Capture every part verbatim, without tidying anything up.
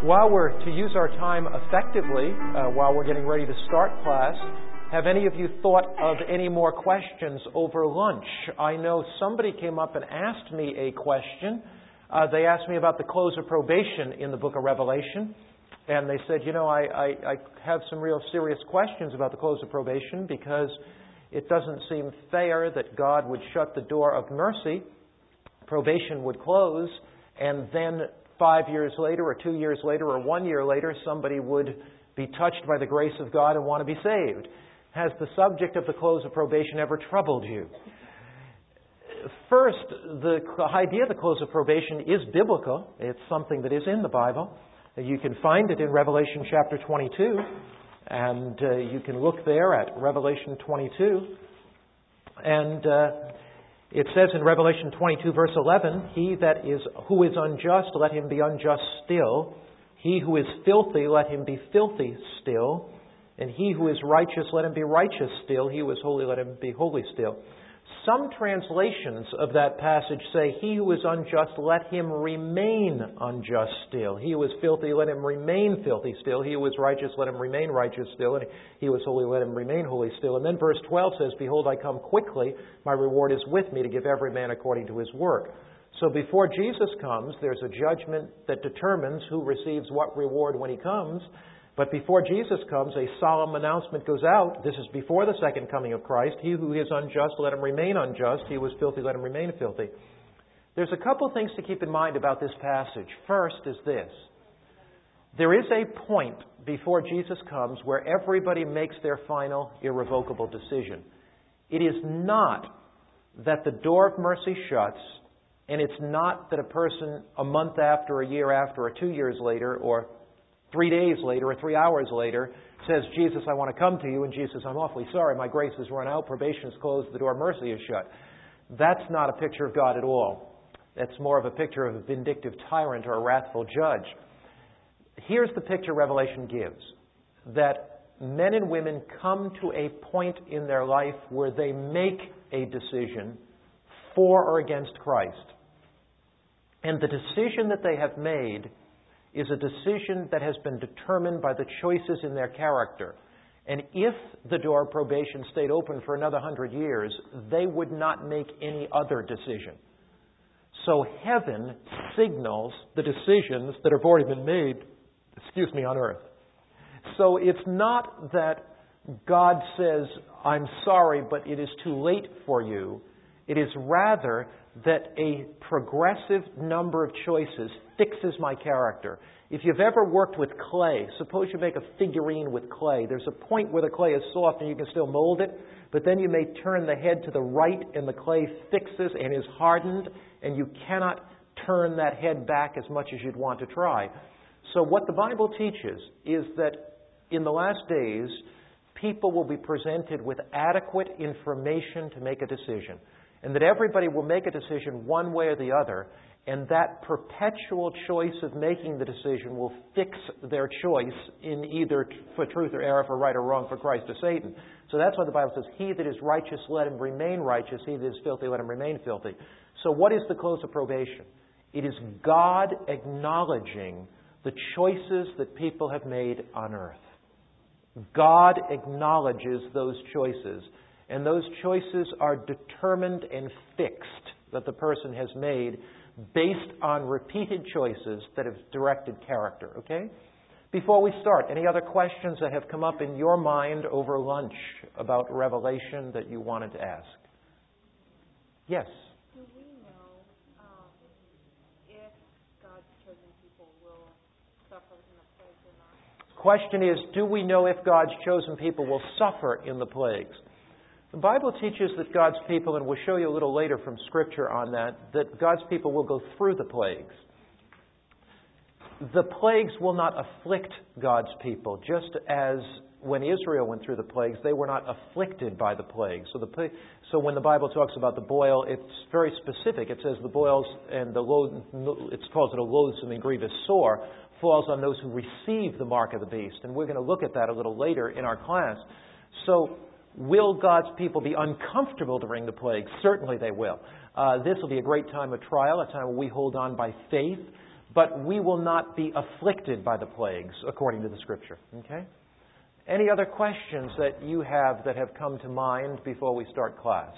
while we're to use our time effectively, uh, while we're getting ready to start class, have any of you thought of any more questions over lunch? I know somebody came up and asked me a question. Uh, they asked me about the close of probation in the book of Revelation. And they said, you know, I, I, I have some real serious questions about the close of probation because it doesn't seem fair that God would shut the door of mercy, probation would close, and then five years later or two years later or one year later, somebody would be touched by the grace of God and want to be saved. Has the subject of the close of probation ever troubled you? First, the idea of the close of probation is biblical. It's something that is in the Bible. You can find it in Revelation chapter twenty-two, and uh, you can look there at Revelation twenty-two. And uh, it says in Revelation twenty-two, verse eleven, He that is who is unjust, let him be unjust still. He who is filthy, let him be filthy still. And he who is righteous, let him be righteous still. He who is holy, let him be holy still. Some translations of that passage say, He who is unjust, let him remain unjust still. He who is filthy, let him remain filthy still. He who is righteous, let him remain righteous still. And he who is holy, let him remain holy still. And then verse twelve says, Behold, I come quickly. My reward is with me to give every man according to his work. So before Jesus comes, there's a judgment that determines who receives what reward when He comes. But before Jesus comes, a solemn announcement goes out. This is before the second coming of Christ. He who is unjust, let him remain unjust. He who is filthy, let him remain filthy. There's a couple things to keep in mind about this passage. First is this. There is a point before Jesus comes where everybody makes their final irrevocable decision. It is not that the door of mercy shuts, and it's not that a person a month after, a year after, or two years later, or Three days later or three hours later says, Jesus, I want to come to you. And Jesus, I'm awfully sorry. My grace has run out. Probation is closed. The door of mercy is shut. That's not a picture of God at all. That's more of a picture of a vindictive tyrant or a wrathful judge. Here's the picture Revelation gives. That men and women come to a point in their life where they make a decision for or against Christ. And the decision that they have made is a decision that has been determined by the choices in their character. And if the door of probation stayed open for another hundred years, they would not make any other decision. So heaven signals the decisions that have already been made, excuse me, on earth. So it's not that God says, I'm sorry, but it is too late for you. It is rather that a progressive number of choices fixes my character. If you've ever worked with clay, suppose you make a figurine with clay. There's a point where the clay is soft and you can still mold it, but then you may turn the head to the right and the clay fixes and is hardened, and you cannot turn that head back as much as you'd want to try. So what the Bible teaches is that in the last days, people will be presented with adequate information to make a decision. And that everybody will make a decision one way or the other, and that perpetual choice of making the decision will fix their choice in either for truth or error, for right or wrong, for Christ or Satan. So that's why the Bible says, He that is righteous, let him remain righteous. He that is filthy, let him remain filthy. So what is the close of probation? It is God acknowledging the choices that people have made on earth. God acknowledges those choices. And those choices are determined and fixed that the person has made based on repeated choices that have directed character. Okay? Before we start, any other questions that have come up in your mind over lunch about Revelation that you wanted to ask? Yes? Do we know um, if God's chosen people will suffer in the plagues or not? The question is, do we know if God's chosen people will suffer in the plagues? The Bible teaches that God's people, and we'll show you a little later from Scripture on that, that God's people will go through the plagues. The plagues will not afflict God's people, just as when Israel went through the plagues, they were not afflicted by the plagues. So, the, so when the Bible talks about the boil, it's very specific. It says the boils and the load, it calls it a loathsome and grievous sore, falls on those who receive the mark of the beast. And we're going to look at that a little later in our class. So, will God's people be uncomfortable during the plague? Certainly they will. Uh, this will be a great time of trial, a time where we hold on by faith. but we will not be afflicted by the plagues, according to the Scripture. Okay? Any other questions that you have that have come to mind before we start class?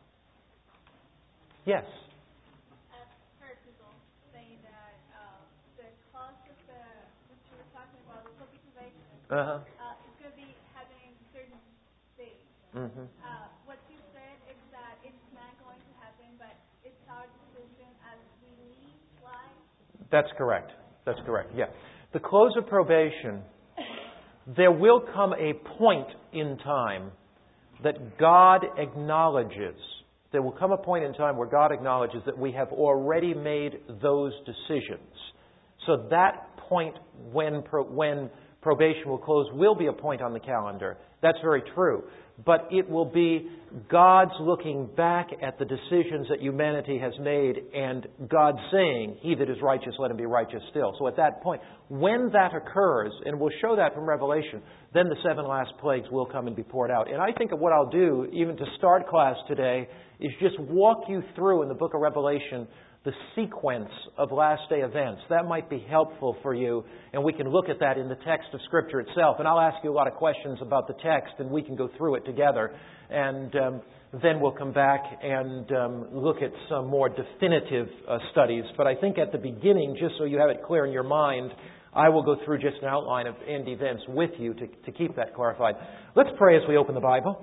Yes? I've heard people say that uh, the cause of the, what you were talking about, the public relation, Uh-huh. uh, is going to be having certain states. Mm-hmm. Uh, what you said is that it's not going to happen, but it's our decision as we lead life. That's correct. That's correct, yeah. The close of probation, there will come a point in time that God acknowledges, there will come a point in time where God acknowledges that we have already made those decisions. So that point when pro, when probation will close will be a point on the calendar. That's very true. But it will be God's looking back at the decisions that humanity has made and God saying, "He that is righteous, let him be righteous still." So at that point, when that occurs, and we'll show that from Revelation, then the seven last plagues will come and be poured out. And I think what I'll do, even to start class today, is just walk you through in the book of Revelation the sequence of last day events. That might be helpful for you, and we can look at that in the text of Scripture itself. And I'll ask you a lot of questions about the text, and we can go through it together. And um, then we'll come back and um, look at some more definitive uh, studies. But I think at the beginning, just so you have it clear in your mind, I will go through just an outline of end events with you to, to keep that clarified. Let's pray as we open the Bible.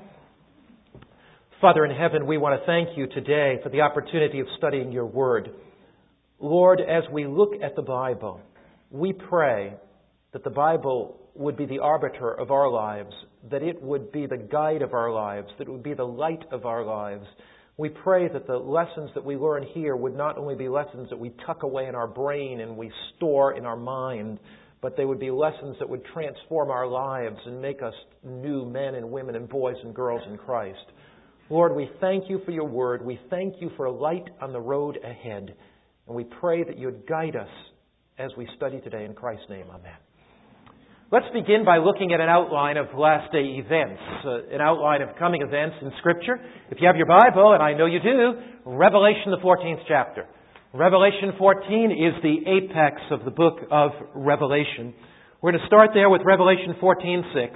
Father in heaven, we want to thank you today for the opportunity of studying your Word. Lord, as we look at the Bible, we pray that the Bible would be the arbiter of our lives, that it would be the guide of our lives, that it would be the light of our lives. We pray that the lessons that we learn here would not only be lessons that we tuck away in our brain and we store in our mind, but they would be lessons that would transform our lives and make us new men and women and boys and girls in Christ. Lord, we thank you for your word. We thank you for a light on the road ahead. And we pray that you would guide us as we study today. In Christ's name, amen. Let's begin by looking at an outline of last day events, uh, an outline of coming events in Scripture. If you have your Bible, and I know you do, Revelation, the fourteenth chapter. Revelation fourteen is the apex of the book of Revelation. We're going to start there with Revelation fourteen six.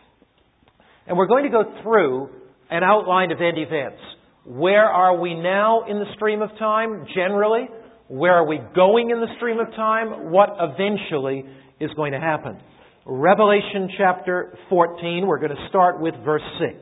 And we're going to go through an outline of end events. Where are we now in the stream of time, generally? Where are we going in the stream of time? What eventually is going to happen? Revelation chapter fourteen, we're going to start with verse six.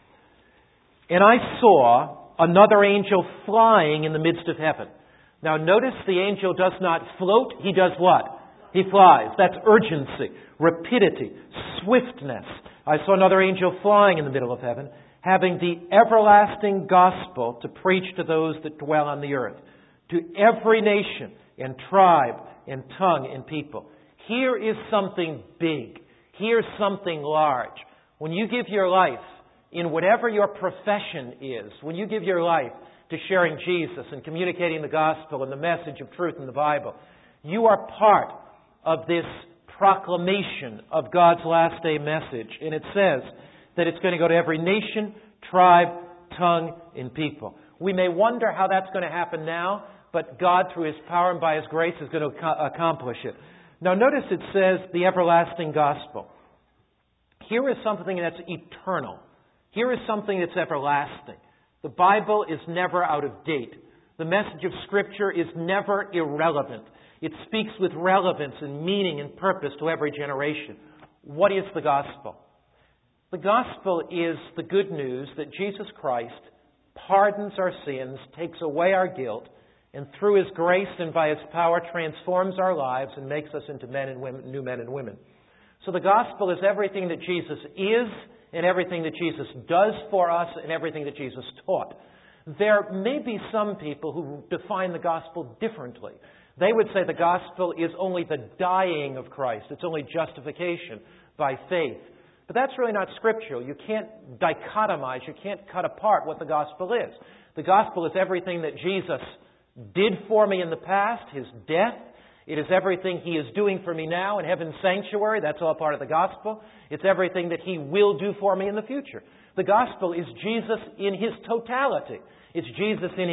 And I saw another angel flying in the midst of heaven. Now notice the angel does not float, he does what? He flies. That's urgency, rapidity, swiftness. I saw another angel flying in the middle of heaven, having the everlasting gospel to preach to those that dwell on the earth, to every nation and tribe and tongue and people. Here is something big. Here's something large. When you give your life in whatever your profession is, when you give your life to sharing Jesus and communicating the gospel and the message of truth in the Bible, you are part of this proclamation of God's last day message. And it says that it's going to go to every nation, tribe, tongue, and people. We may wonder how that's going to happen now, but God, through His power and by His grace, is going to accomplish it. Now notice it says the everlasting gospel. Here is something that's eternal. Here is something that's everlasting. The Bible is never out of date. The message of Scripture is never irrelevant. It speaks with relevance and meaning and purpose to every generation. What is the gospel? The gospel is the good news that Jesus Christ pardons our sins, takes away our guilt, and through His grace and by His power transforms our lives and makes us into men and women, new men and women. So the gospel is everything that Jesus is and everything that Jesus does for us and everything that Jesus taught. There may be some people who define the gospel differently. They would say the gospel is only the dying of Christ. It's only justification by faith. But that's really not scriptural. You can't dichotomize, you can't cut apart what the gospel is. The gospel is everything that Jesus did for me in the past, His death. It is everything He is doing for me now in heaven's sanctuary. That's all part of the gospel. It's everything that He will do for me in the future. The gospel is Jesus in His totality. It's Jesus in His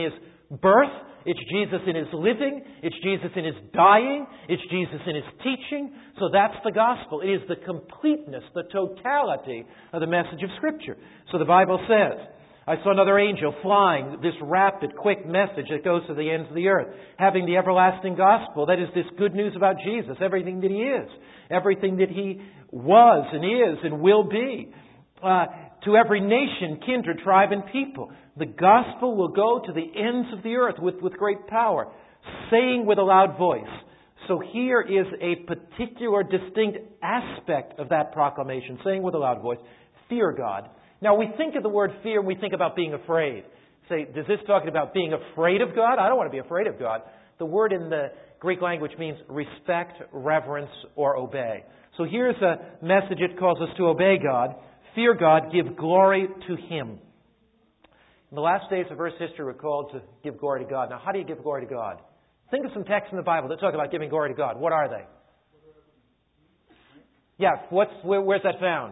birth, it's Jesus in His living, it's Jesus in His dying, it's Jesus in His teaching. So that's the gospel. It is the completeness, the totality of the message of Scripture. So the Bible says, I saw another angel flying, this rapid, quick message that goes to the ends of the earth, having the everlasting gospel. That is this good news about Jesus, everything that He is, everything that He was and is and will be. Uh, to every nation, kindred, tribe, and people. The gospel will go to the ends of the earth with, with great power, saying with a loud voice. So here is a particular distinct aspect of that proclamation, saying with a loud voice, fear God. Now we think of the word fear and we think about being afraid. Say, does this talk about being afraid of God? I don't want to be afraid of God. The word in the Greek language means respect, reverence, or obey. So here's a message it calls us to obey God. Fear God, give glory to Him. In the last days of Earth's history, we're called to give glory to God. Now, how do you give glory to God? Think of some texts in the Bible that talk about giving glory to God. What are they? Yeah, what's, where, where's that found?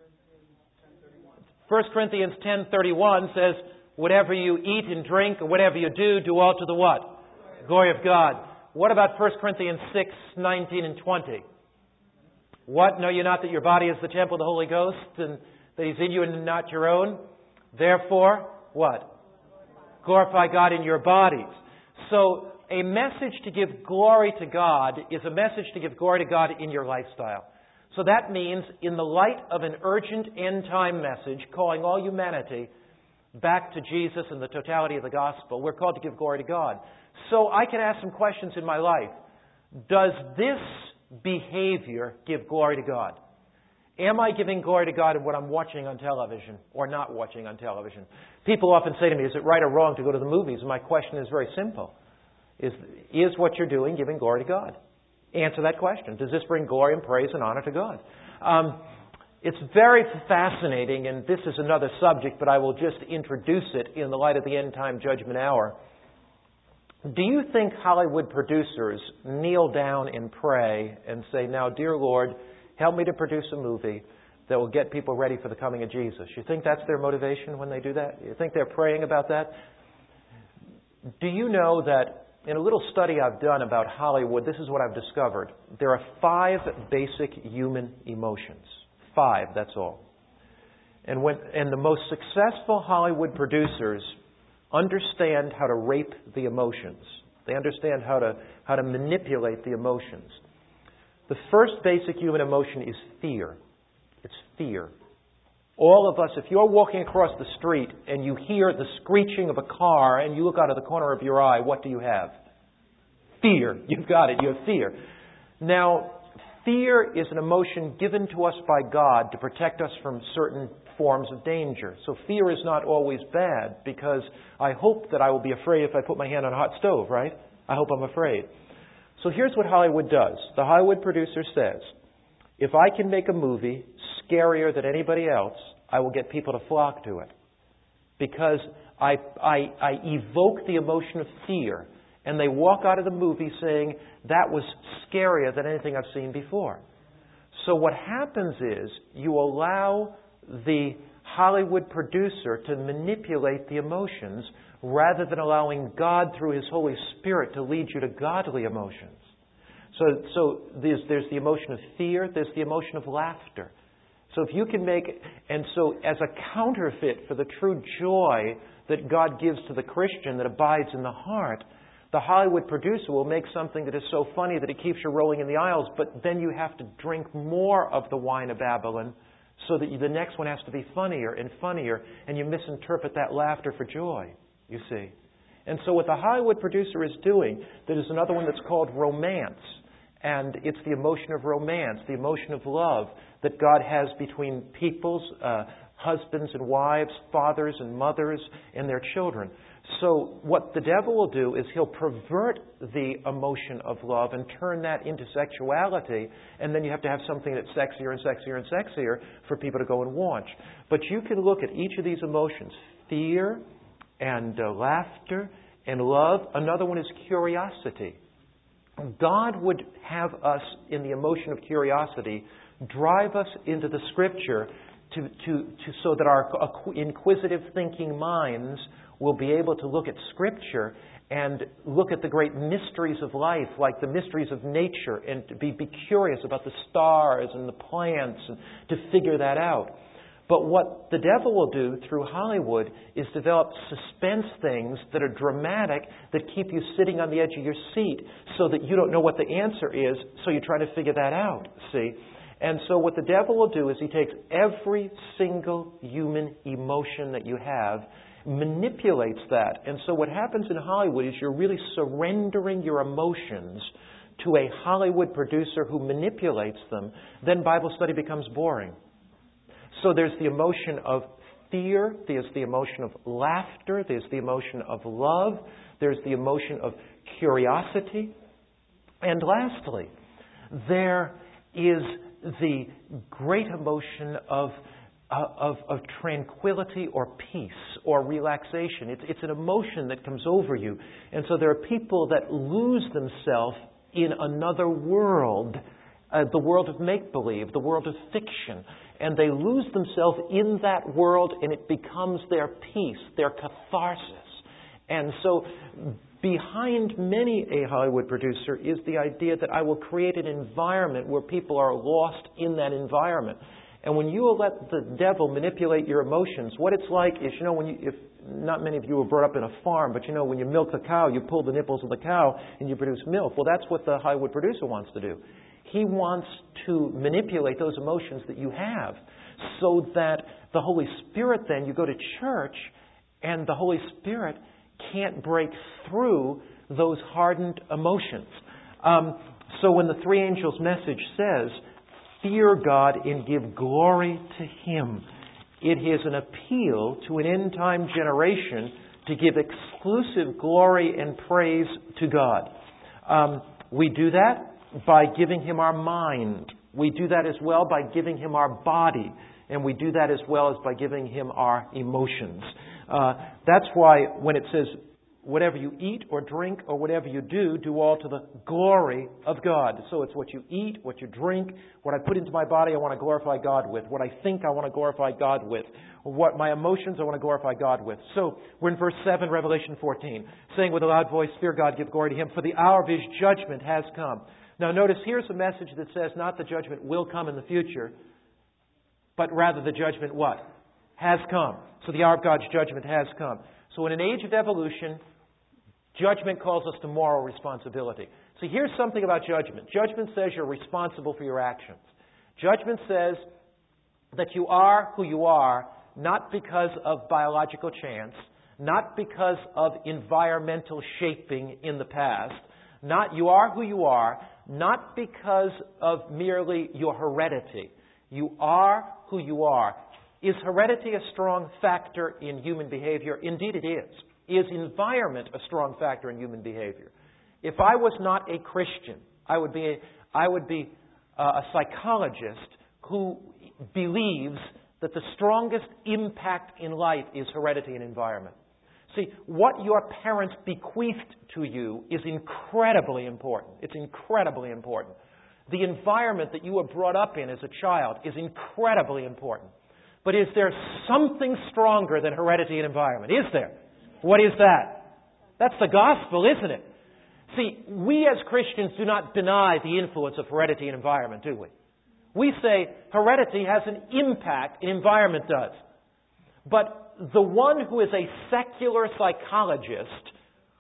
First Corinthians ten thirty-one says, whatever you eat and drink, or whatever you do, do all to the what? Glory of God. What about First Corinthians six nineteen and twenty? What? Know you not that your body is the temple of the Holy Ghost, and that He's in you and not your own? Therefore, what? Glorify God in your bodies. So, a message to give glory to God is a message to give glory to God in your lifestyle. So that means, in the light of an urgent end-time message calling all humanity back to Jesus and the totality of the gospel, we're called to give glory to God. So I can ask some questions in my life. Does this behavior give glory to God? Am I giving glory to God in what I'm watching on television or not watching on television? People often say to me, is it right or wrong to go to the movies? And my question is very simple. Is, is what you're doing giving glory to God? Answer that question. Does this bring glory and praise and honor to God? Um, it's very fascinating, and this is another subject, but I will just introduce it in the light of the end-time judgment hour. Do you think Hollywood producers kneel down and pray and say, now, dear Lord, help me to produce a movie that will get people ready for the coming of Jesus? You think that's their motivation when they do that? You think they're praying about that? Do you know that in a little study I've done about Hollywood, this is what I've discovered. There are five basic human emotions. Five, that's all. And when and the most successful Hollywood producers understand how to rape the emotions. They understand how to how to manipulate the emotions. The first basic human emotion is fear. It's fear. All of us, if you're walking across the street and you hear the screeching of a car and you look out of the corner of your eye, what do you have? Fear. You've got it. You have fear. Now, fear is an emotion given to us by God to protect us from certain forms of danger. So fear is not always bad, because I hope that I will be afraid if I put my hand on a hot stove, right? I hope I'm afraid. So here's what Hollywood does. The Hollywood producer says, if I can make a movie scarier than anybody else, I will get people to flock to it. Because I, I, I evoke the emotion of fear, and they walk out of the movie saying, that was scarier than anything I've seen before. So what happens is, you allow the Hollywood producer to manipulate the emotions rather than allowing God through His Holy Spirit to lead you to godly emotions. So, so there's, there's the emotion of fear, there's the emotion of laughter. So if you can make, and so as a counterfeit for the true joy that God gives to the Christian that abides in the heart, the Hollywood producer will make something that is so funny that it keeps you rolling in the aisles, but then you have to drink more of the wine of Babylon so that you, the next one has to be funnier and funnier, and you misinterpret that laughter for joy, you see. And so what the Hollywood producer is doing, there is another one that's called romance. And it's the emotion of romance, the emotion of love that God has between peoples, uh, husbands and wives, fathers and mothers, and their children. So what the devil will do is he'll pervert the emotion of love and turn that into sexuality, and then you have to have something that's sexier and sexier and sexier for people to go and watch. But you can look at each of these emotions, fear and uh, laughter and love. Another one is curiosity. God would have us in the emotion of curiosity drive us into the Scripture to, to, to, so that our inquisitive thinking minds will be able to look at Scripture and look at the great mysteries of life, like the mysteries of nature, and to be, be curious about the stars and the plants and to figure that out. But what the devil will do through Hollywood is develop suspense things that are dramatic, that keep you sitting on the edge of your seat so that you don't know what the answer is, so you try to figure that out, see? And so what the devil will do is he takes every single human emotion that you have, manipulates that. And so what happens in Hollywood is you're really surrendering your emotions to a Hollywood producer who manipulates them. Then Bible study becomes boring. So there's the emotion of fear, there's the emotion of laughter, there's the emotion of love, there's the emotion of curiosity. And lastly, there is the great emotion of, uh, of, of tranquility or peace or relaxation. It's, it's an emotion that comes over you. And so there are people that lose themselves in another world, uh, the world of make-believe, the world of fiction. And they lose themselves in that world, and it becomes their peace, their catharsis. And so behind many a Hollywood producer is the idea that I will create an environment where people are lost in that environment. And when you let the devil manipulate your emotions, what it's like is, you know, when you, if not many of you were brought up in a farm, but you know, when you milk the cow, you pull the nipples of the cow and you produce milk. Well, that's what the Hollywood producer wants to do. He wants to manipulate those emotions that you have so that the Holy Spirit then, you go to church and the Holy Spirit can't break through those hardened emotions. Um, so when the three angels' message says, fear God and give glory to Him, it is an appeal to an end-time generation to give exclusive glory and praise to God. Um, we do that by giving Him our mind. We do that as well by giving Him our body. And we do that as well as by giving Him our emotions. Uh, that's why when it says, whatever you eat or drink or whatever you do, do all to the glory of God. So it's what you eat, what you drink, what I put into my body I want to glorify God with, what I think I want to glorify God with, what my emotions I want to glorify God with. So we're in verse seven, Revelation fourteen, saying with a loud voice, fear God, give glory to Him, for the hour of His judgment has come. Now notice, here's a message that says not the judgment will come in the future, but rather the judgment what? Has come. So the hour of God's judgment has come. So in an age of evolution, judgment calls us to moral responsibility. So here's something about judgment. Judgment says you're responsible for your actions. Judgment says that you are who you are, not because of biological chance, not because of environmental shaping in the past. Not you are who you are, not because of merely your heredity. You are who you are. Is heredity a strong factor in human behavior? Indeed it is. Is environment a strong factor in human behavior? If I was not a Christian, I would be a, I would be a psychologist who believes that the strongest impact in life is heredity and environment. See, what your parents bequeathed to you is incredibly important. It's incredibly important. The environment that you were brought up in as a child is incredibly important. But is there something stronger than heredity and environment? Is there? What is that? That's the gospel, isn't it? See, we as Christians do not deny the influence of heredity and environment, do we? We say heredity has an impact, and environment does. But the one who is a secular psychologist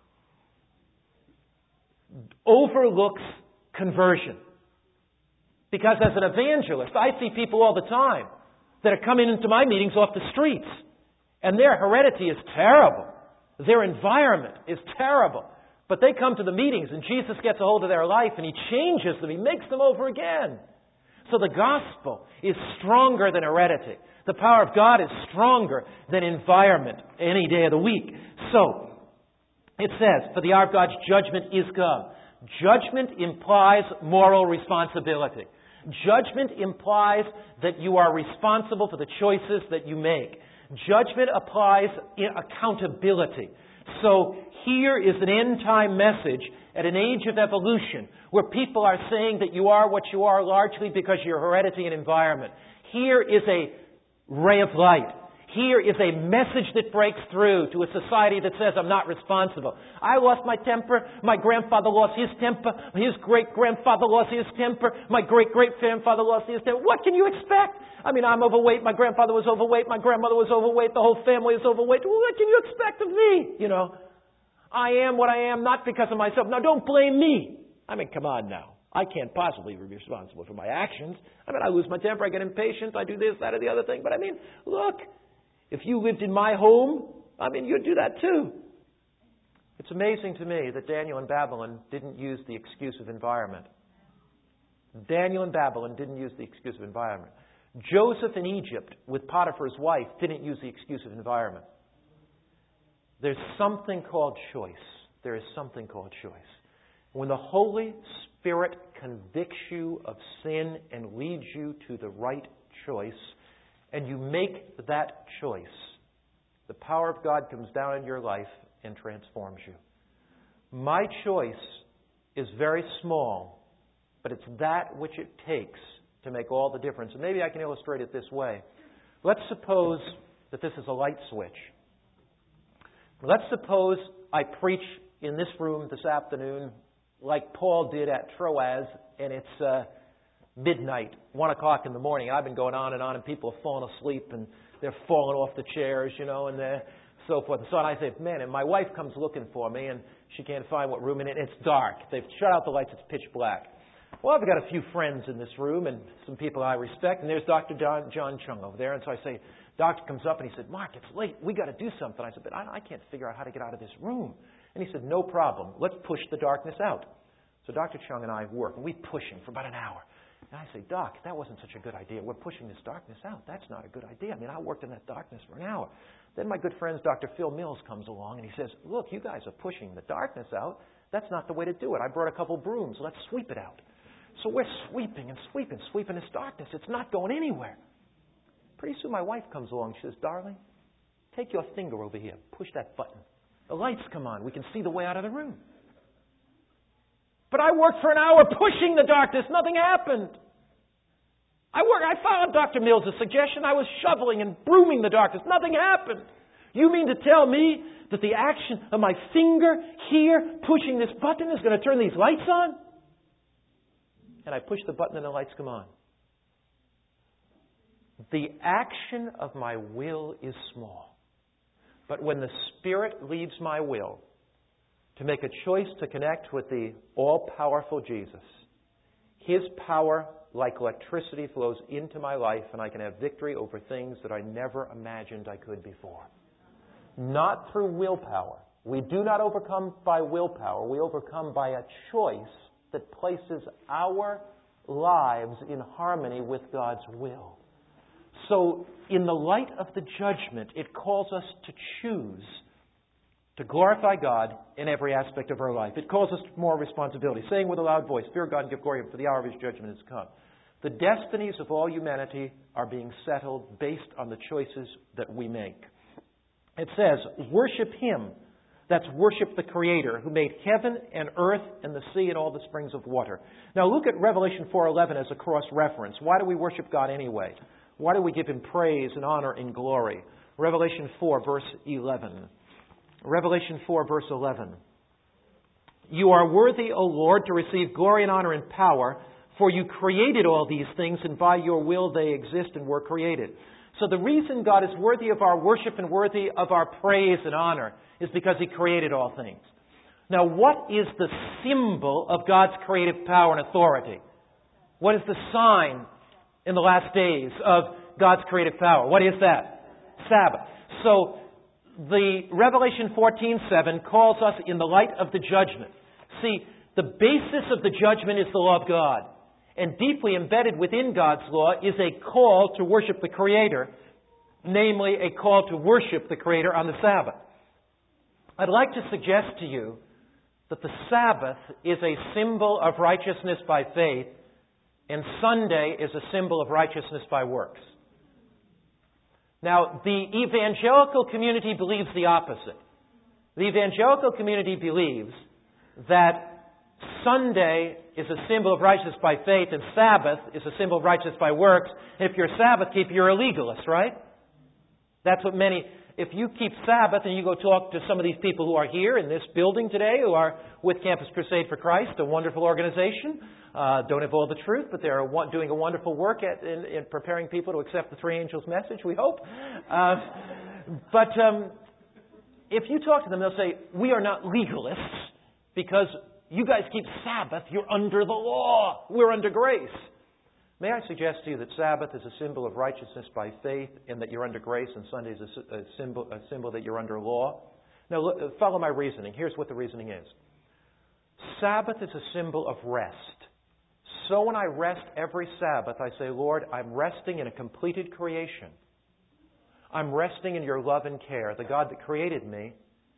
overlooks conversion. Because as an evangelist, I see people all the time that are coming into my meetings off the streets. And their heredity is terrible. Their environment is terrible. But they come to the meetings and Jesus gets a hold of their life and He changes them. He makes them over again. So the gospel is stronger than heredity. The power of God is stronger than environment any day of the week. So, it says, for the hour of God's judgment is come. Judgment implies moral responsibility. Judgment implies that you are responsible for the choices that you make. Judgment applies accountability. So here is an end-time message at an age of evolution where people are saying that you are what you are largely because of your heredity and environment. Here is a ray of light. Here is a message that breaks through to a society that says, I'm not responsible. I lost my temper. My grandfather lost his temper. His great-grandfather lost his temper. My great-great-grandfather lost his temper. What can you expect? I mean, I'm overweight. My grandfather was overweight. My grandmother was overweight. The whole family is overweight. What can you expect of me? You know, I am what I am not because of myself. Now, don't blame me. I mean, come on now. I can't possibly be responsible for my actions. I mean, I lose my temper. I get impatient. I do this, that, or the other thing. But I mean, look. If you lived in my home, I mean, you'd do that too. It's amazing to me that Daniel in Babylon didn't use the excuse of environment. Daniel in Babylon didn't use the excuse of environment. Joseph in Egypt with Potiphar's wife didn't use the excuse of environment. There's something called choice. There is something called choice. When the Holy Spirit convicts you of sin and leads you to the right choice, and you make that choice, the power of God comes down in your life and transforms you. My choice is very small, but it's that which it takes to make all the difference. And maybe I can illustrate it this way. Let's suppose that this is a light switch. Let's suppose I preach in this room this afternoon like Paul did at Troas, and it's uh, midnight, one o'clock in the morning. I've been going on and on, and people have fallen asleep, and they're falling off the chairs, you know, and they're so forth and so on. I say, man, and my wife comes looking for me, and she can't find what room in it. It's dark. They've shut out the lights. It's pitch black. Well, I've got a few friends in this room and some people I respect, and there's Doctor John, John Chung over there. And so I say, Doctor comes up, and he said, Mark, it's late. We got to do something. I said, but I, I can't figure out how to get out of this room. And he said, no problem. Let's push the darkness out. So Doctor Chung and I work, and we push him for about an hour. And I say, Doc, that wasn't such a good idea. We're pushing this darkness out. That's not a good idea. I mean, I worked in that darkness for an hour. Then my good friend, Doctor Phil Mills, comes along, and he says, look, you guys are pushing the darkness out. That's not the way to do it. I brought a couple brooms. Let's sweep it out. So we're sweeping and sweeping, sweeping this darkness. It's not going anywhere. Pretty soon my wife comes along. She says, darling, take your finger over here. Push that button. The lights come on. We can see the way out of the room. But I worked for an hour pushing the darkness. Nothing happened. I worked, I followed Doctor Mills' suggestion. I was shoveling and brooming the darkness. Nothing happened. You mean to tell me that the action of my finger here pushing this button is going to turn these lights on? And I push the button and the lights come on. The action of my will is small. But when the Spirit leads my will to make a choice to connect with the all-powerful Jesus, His power, like electricity, flows into my life, and I can have victory over things that I never imagined I could before. Not through willpower. We do not overcome by willpower. We overcome by a choice that places our lives in harmony with God's will. So, in the light of the judgment, it calls us to choose to glorify God in every aspect of our life. It calls us to more responsibility, saying with a loud voice, fear God and give glory, for the hour of His judgment has come. The destinies of all humanity are being settled based on the choices that we make. It says, worship Him. That's worship the Creator who made heaven and earth and the sea and all the springs of water. Now look at Revelation four eleven as a cross-reference. Why do we worship God anyway? Why do we give Him praise and honor and glory? Revelation four, verse eleven. Revelation four, verse eleven. You are worthy, O Lord, to receive glory and honor and power, for you created all these things, and by your will they exist and were created. So the reason God is worthy of our worship and worthy of our praise and honor is because He created all things. Now, what is the symbol of God's creative power and authority? What is the sign in the last days of God's creative power? What is that? Sabbath. So, the Revelation fourteen seven calls us in the light of the judgment. See, the basis of the judgment is the law of God. And deeply embedded within God's law is a call to worship the Creator, namely a call to worship the Creator on the Sabbath. I'd like to suggest to you that the Sabbath is a symbol of righteousness by faith, and Sunday is a symbol of righteousness by works. Now, the evangelical community believes the opposite. The evangelical community believes that Sunday is a symbol of righteousness by faith, and Sabbath is a symbol of righteousness by works. And if you're a Sabbath keeper, you're a legalist, right? That's what many... If you keep Sabbath and you go talk to some of these people who are here in this building today, who are with Campus Crusade for Christ, a wonderful organization, uh, don't have all the truth, but they're doing a wonderful work at, in, in preparing people to accept the three angels' message, we hope. Uh, but um, if you talk to them, they'll say, we are not legalists because you guys keep Sabbath, you're under the law, we're under grace. May I suggest to you that Sabbath is a symbol of righteousness by faith and that you're under grace, and Sunday is a, a, symbol, a symbol that you're under law? Now, look, follow my reasoning. Here's what the reasoning is. Sabbath is a symbol of rest. So when I rest every Sabbath, I say, Lord, I'm resting in a completed creation. I'm resting in your love and care. The God that created me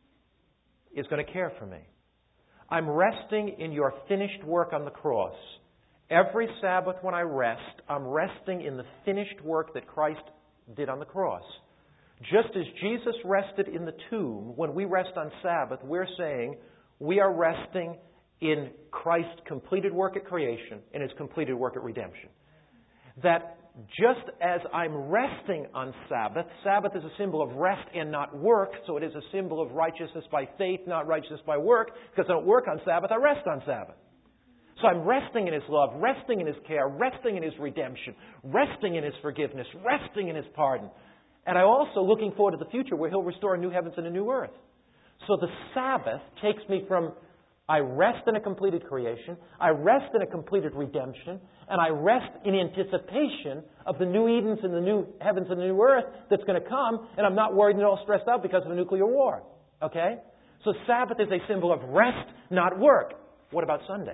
is going to care for me. I'm resting in your finished work on the cross. Every Sabbath when I rest, I'm resting in the finished work that Christ did on the cross. Just as Jesus rested in the tomb, when we rest on Sabbath, we're saying we are resting in Christ's completed work at creation and His completed work at redemption. That just as I'm resting on Sabbath, Sabbath is a symbol of rest and not work, so it is a symbol of righteousness by faith, not righteousness by work, because I don't work on Sabbath, I rest on Sabbath. So I'm resting in His love, resting in His care, resting in His redemption, resting in His forgiveness, resting in His pardon. And I'm also looking forward to the future where He'll restore a new heavens and a new earth. So the Sabbath takes me from I rest in a completed creation, I rest in a completed redemption, and I rest in anticipation of the new Edens and the new heavens and the new earth that's going to come, and I'm not worried and all stressed out because of a nuclear war. Okay? So Sabbath is a symbol of rest, not work. What about Sunday?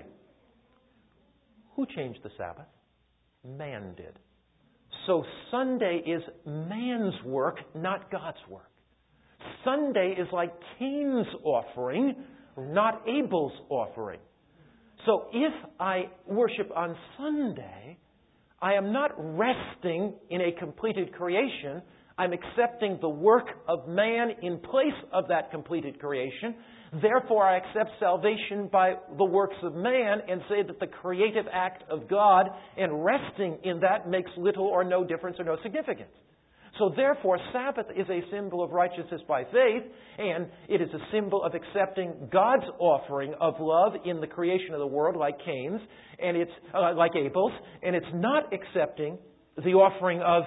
Who changed the Sabbath? Man did. So Sunday is man's work, not God's work. Sunday is like Cain's offering, not Abel's offering. So if I worship on Sunday, I am not resting in a completed creation. I'm accepting the work of man in place of that completed creation. Therefore, I accept salvation by the works of man and say that the creative act of God and resting in that makes little or no difference or no significance. So therefore, Sabbath is a symbol of righteousness by faith, and it is a symbol of accepting God's offering of love in the creation of the world, like Cain's, and it's uh, like Abel's, and it's not accepting the offering of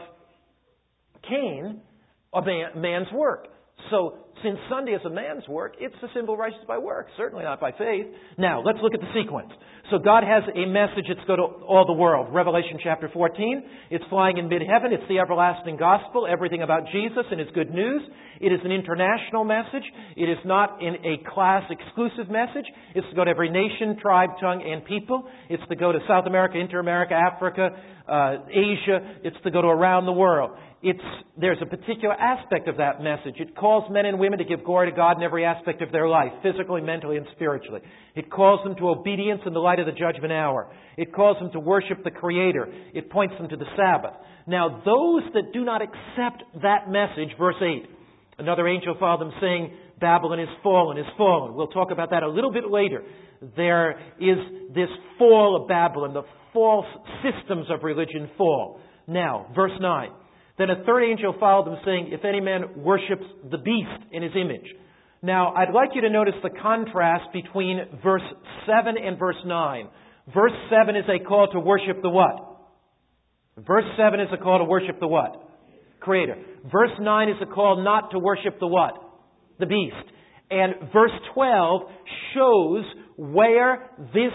Cain, a man, man's work. So, since Sunday is a man's work, it's a symbol of righteousness by works, certainly not by faith. Now, let's look at the sequence. So God has a message that's go to all the world. Revelation chapter fourteen, it's flying in mid-heaven. It's the everlasting gospel, everything about Jesus and His good news. It is an international message. It is not in a class-exclusive message. It's to go to every nation, tribe, tongue, and people. It's to go to South America, Inter-America, Africa, uh, Asia. It's to go to around the world. It's, there's a particular aspect of that message. It calls men and women to give glory to God in every aspect of their life, physically, mentally, and spiritually. It calls them to obedience in the light of the judgment hour. It calls them to worship the Creator. It points them to the Sabbath. Now, those that do not accept that message, verse eight, another angel followed them saying, Babylon is fallen, is fallen. We'll talk about that a little bit later. There is this fall of Babylon, the false systems of religion fall. Now, verse nine. Then a third angel followed them, saying, if any man worships the beast in his image. Now, I'd like you to notice the contrast between verse seven and verse nine. Verse seven is a call to worship the what? Verse seven is a call to worship the what? Creator. Verse nine is a call not to worship the what? The beast. And verse twelve shows where this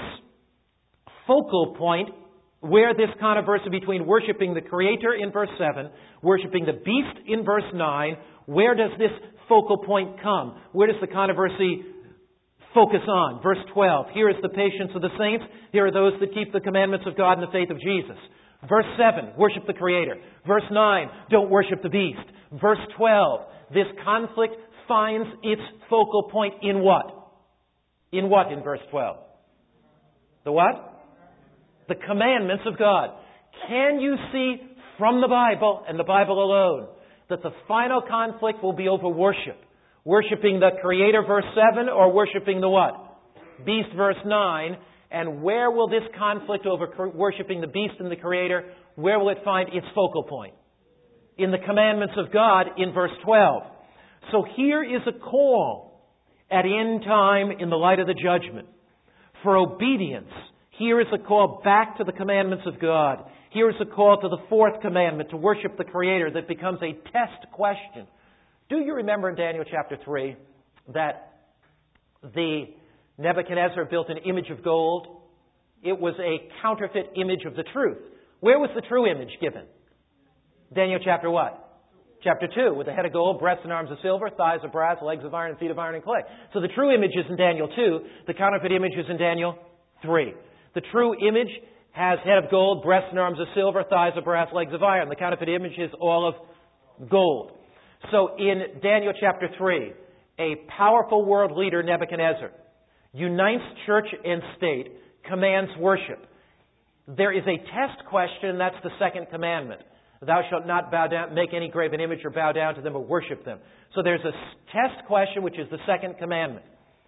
focal point, where this controversy between worshiping the Creator in verse seven, worshiping the beast in verse nine, where does this focal point come? Where does the controversy focus on? Verse twelve, here is the patience of the saints. Here are those that keep the commandments of God and the faith of Jesus. Verse seven, worship the Creator. Verse nine, don't worship the beast. Verse twelve, this conflict finds its focal point in what? In what in verse twelve? The what? The commandments of God. Can you see from the Bible, and the Bible alone, that the final conflict will be over worship? Worshipping the Creator, verse seven, or worshipping the what? beast, verse nine. And where will this conflict over worshiping the beast and the Creator, where will it find its focal point? In the commandments of God in verse twelve. So here is a call at end time in the light of the judgment for obedience. Here is a call back to the commandments of God. Here is a call to the fourth commandment, to worship the Creator, that becomes a test question. Do you remember in Daniel chapter three that the Nebuchadnezzar built an image of gold? It was a counterfeit image of the truth. Where was the true image given? Daniel chapter what? Chapter two, with a head of gold, breasts and arms of silver, thighs of brass, legs of iron, and feet of iron and clay. So the true image is in Daniel two. The counterfeit image is in Daniel three. The true image has head of gold, breasts and arms of silver, thighs of brass, legs of iron. The counterfeit image is all of gold. So in Daniel chapter three, a powerful world leader, Nebuchadnezzar, unites church and state, commands worship. There is a test question, and that's the second commandment. Thou shalt not bow down, make any graven image or bow down to them or worship them. So there's a test question, which is the second commandment.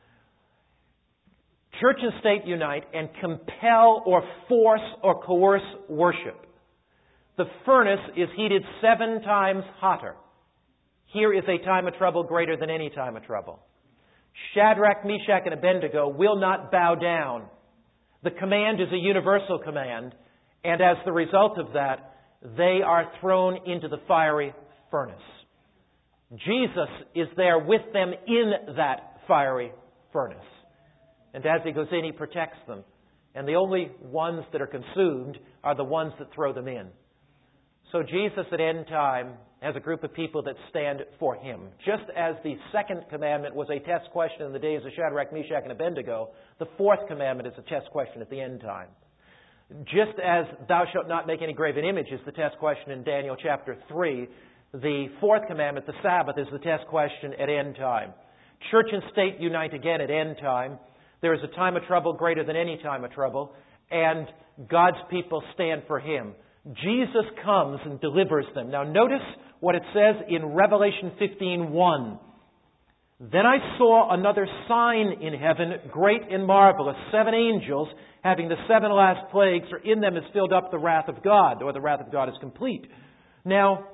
Church and state unite and compel or force or coerce worship. The furnace is heated seven times hotter. Here is a time of trouble greater than any time of trouble. Shadrach, Meshach, and Abednego will not bow down. The command is a universal command, and as the result of that, they are thrown into the fiery furnace. Jesus is there with them in that fiery furnace. And as He goes in, He protects them. And the only ones that are consumed are the ones that throw them in. So Jesus at end time has a group of people that stand for Him. Just as the second commandment was a test question in the days of Shadrach, Meshach, and Abednego, the fourth commandment is a test question at the end time. Just as thou shalt not make any graven image is the test question in Daniel chapter three, the fourth commandment, the Sabbath, is the test question at end time. Church and state unite again at end time. There is a time of trouble greater than any time of trouble, and God's people stand for Him. Jesus comes and delivers them. Now notice what it says in Revelation fifteen one. Then I saw another sign in heaven, great and marvelous, seven angels having the seven last plagues, for in them is filled up the wrath of God, or the wrath of God is complete. Now,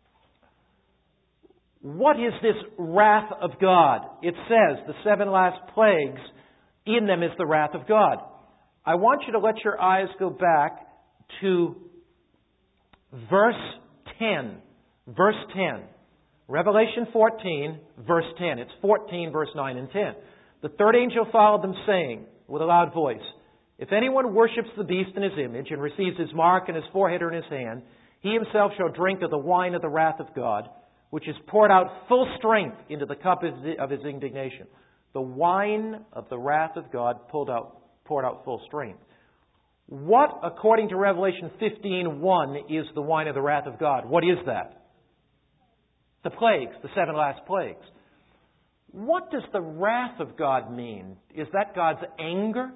what is this wrath of God? It says the seven last plagues, in them is the wrath of God. I want you to let your eyes go back to verse ten. Verse ten. Revelation fourteen, verse ten. It's fourteen, verse nine and ten. The third angel followed them, saying with a loud voice, if anyone worships the beast in his image and receives his mark in his forehead or in his hand, he himself shall drink of the wine of the wrath of God, which is poured out full strength into the cup of his indignation. The wine of the wrath of God poured out, poured out full strength. What, according to Revelation fifteen one, is the wine of the wrath of God? What is that? The plagues, the seven last plagues. What does the wrath of God mean? Is that God's anger?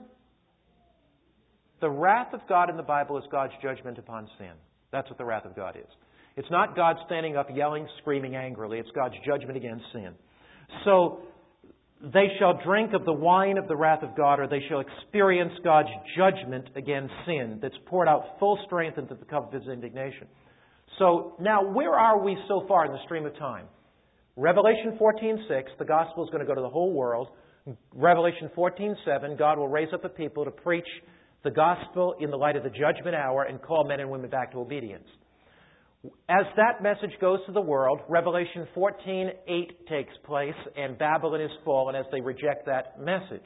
The wrath of God in the Bible is God's judgment upon sin. That's what the wrath of God is. It's not God standing up yelling, screaming angrily. It's God's judgment against sin. So, they shall drink of the wine of the wrath of God, or they shall experience God's judgment against sin that's poured out full strength into the cup of His indignation. So, now, where are we so far in the stream of time? Revelation fourteen six, the gospel is going to go to the whole world. Revelation fourteen seven, God will raise up a people to preach the gospel in the light of the judgment hour and call men and women back to obedience. As that message goes to the world, Revelation fourteen eight takes place, and Babylon is fallen as they reject that message.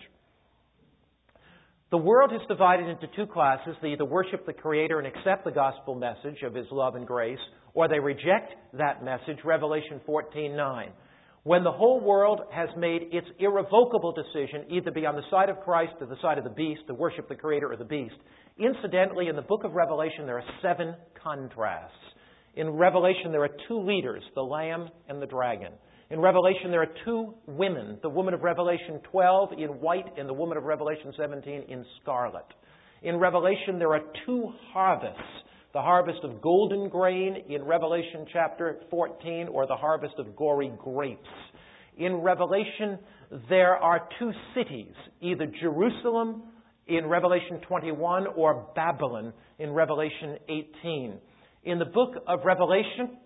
The world is divided into two classes. They either worship the Creator and accept the gospel message of His love and grace, or they reject that message, Revelation fourteen nine. When the whole world has made its irrevocable decision either be on the side of Christ or the side of the beast, to worship the Creator or the beast. Incidentally, in the book of Revelation, there are seven contrasts. In Revelation, there are two leaders, the Lamb and the dragon. In Revelation, there are two women, the woman of Revelation twelve in white and the woman of Revelation seventeen in scarlet. In Revelation, there are two harvests, the harvest of golden grain in Revelation chapter fourteen, or the harvest of gory grapes In Revelation, there are two cities, either Jerusalem in Revelation twenty-one or Babylon in Revelation eighteen. In the book of Revelation,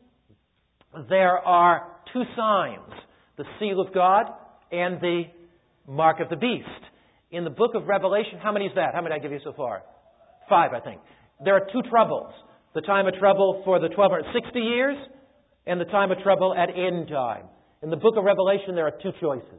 there are two signs, the seal of God and the mark of the beast. In the book of Revelation, how many is that? How many did I give you so far? Five, I think. There are two troubles. The time of trouble for the twelve sixty years and the time of trouble at end time. In the book of Revelation, there are two choices.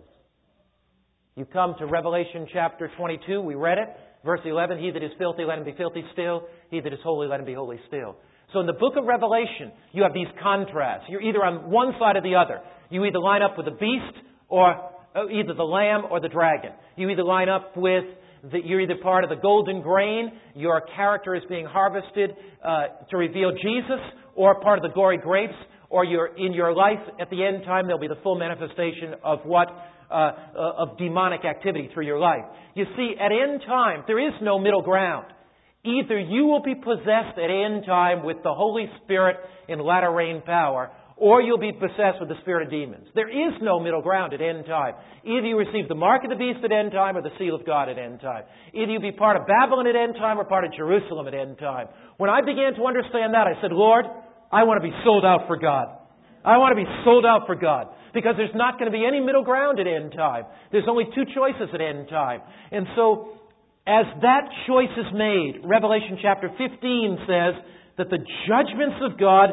You come to Revelation chapter twenty-two, we read it, verse eleven, he that is filthy, let him be filthy still. He that is holy, let him be holy still. So in the book of Revelation, you have these contrasts. You're either on one side or the other. You either line up with the beast or either the lamb or the dragon. You either line up with, the, you're either part of the golden grain, your character is being harvested uh, to reveal Jesus, or part of the gory grapes, or you're in your life at the end time, there'll be the full manifestation of what uh, uh, of demonic activity through your life. You see, at end time, there is no middle ground. Either you will be possessed at end time with the Holy Spirit in latter rain power, or you'll be possessed with the spirit of demons. There is no middle ground at end time. Either you receive the mark of the beast at end time or the seal of God at end time. Either you be part of Babylon at end time or part of Jerusalem at end time. When I began to understand that, I said, Lord, I want to be sold out for God. I want to be sold out for God. Because there's not going to be any middle ground at end time. There's only two choices at end time. And so, as that choice is made, Revelation chapter fifteen says that the judgments of God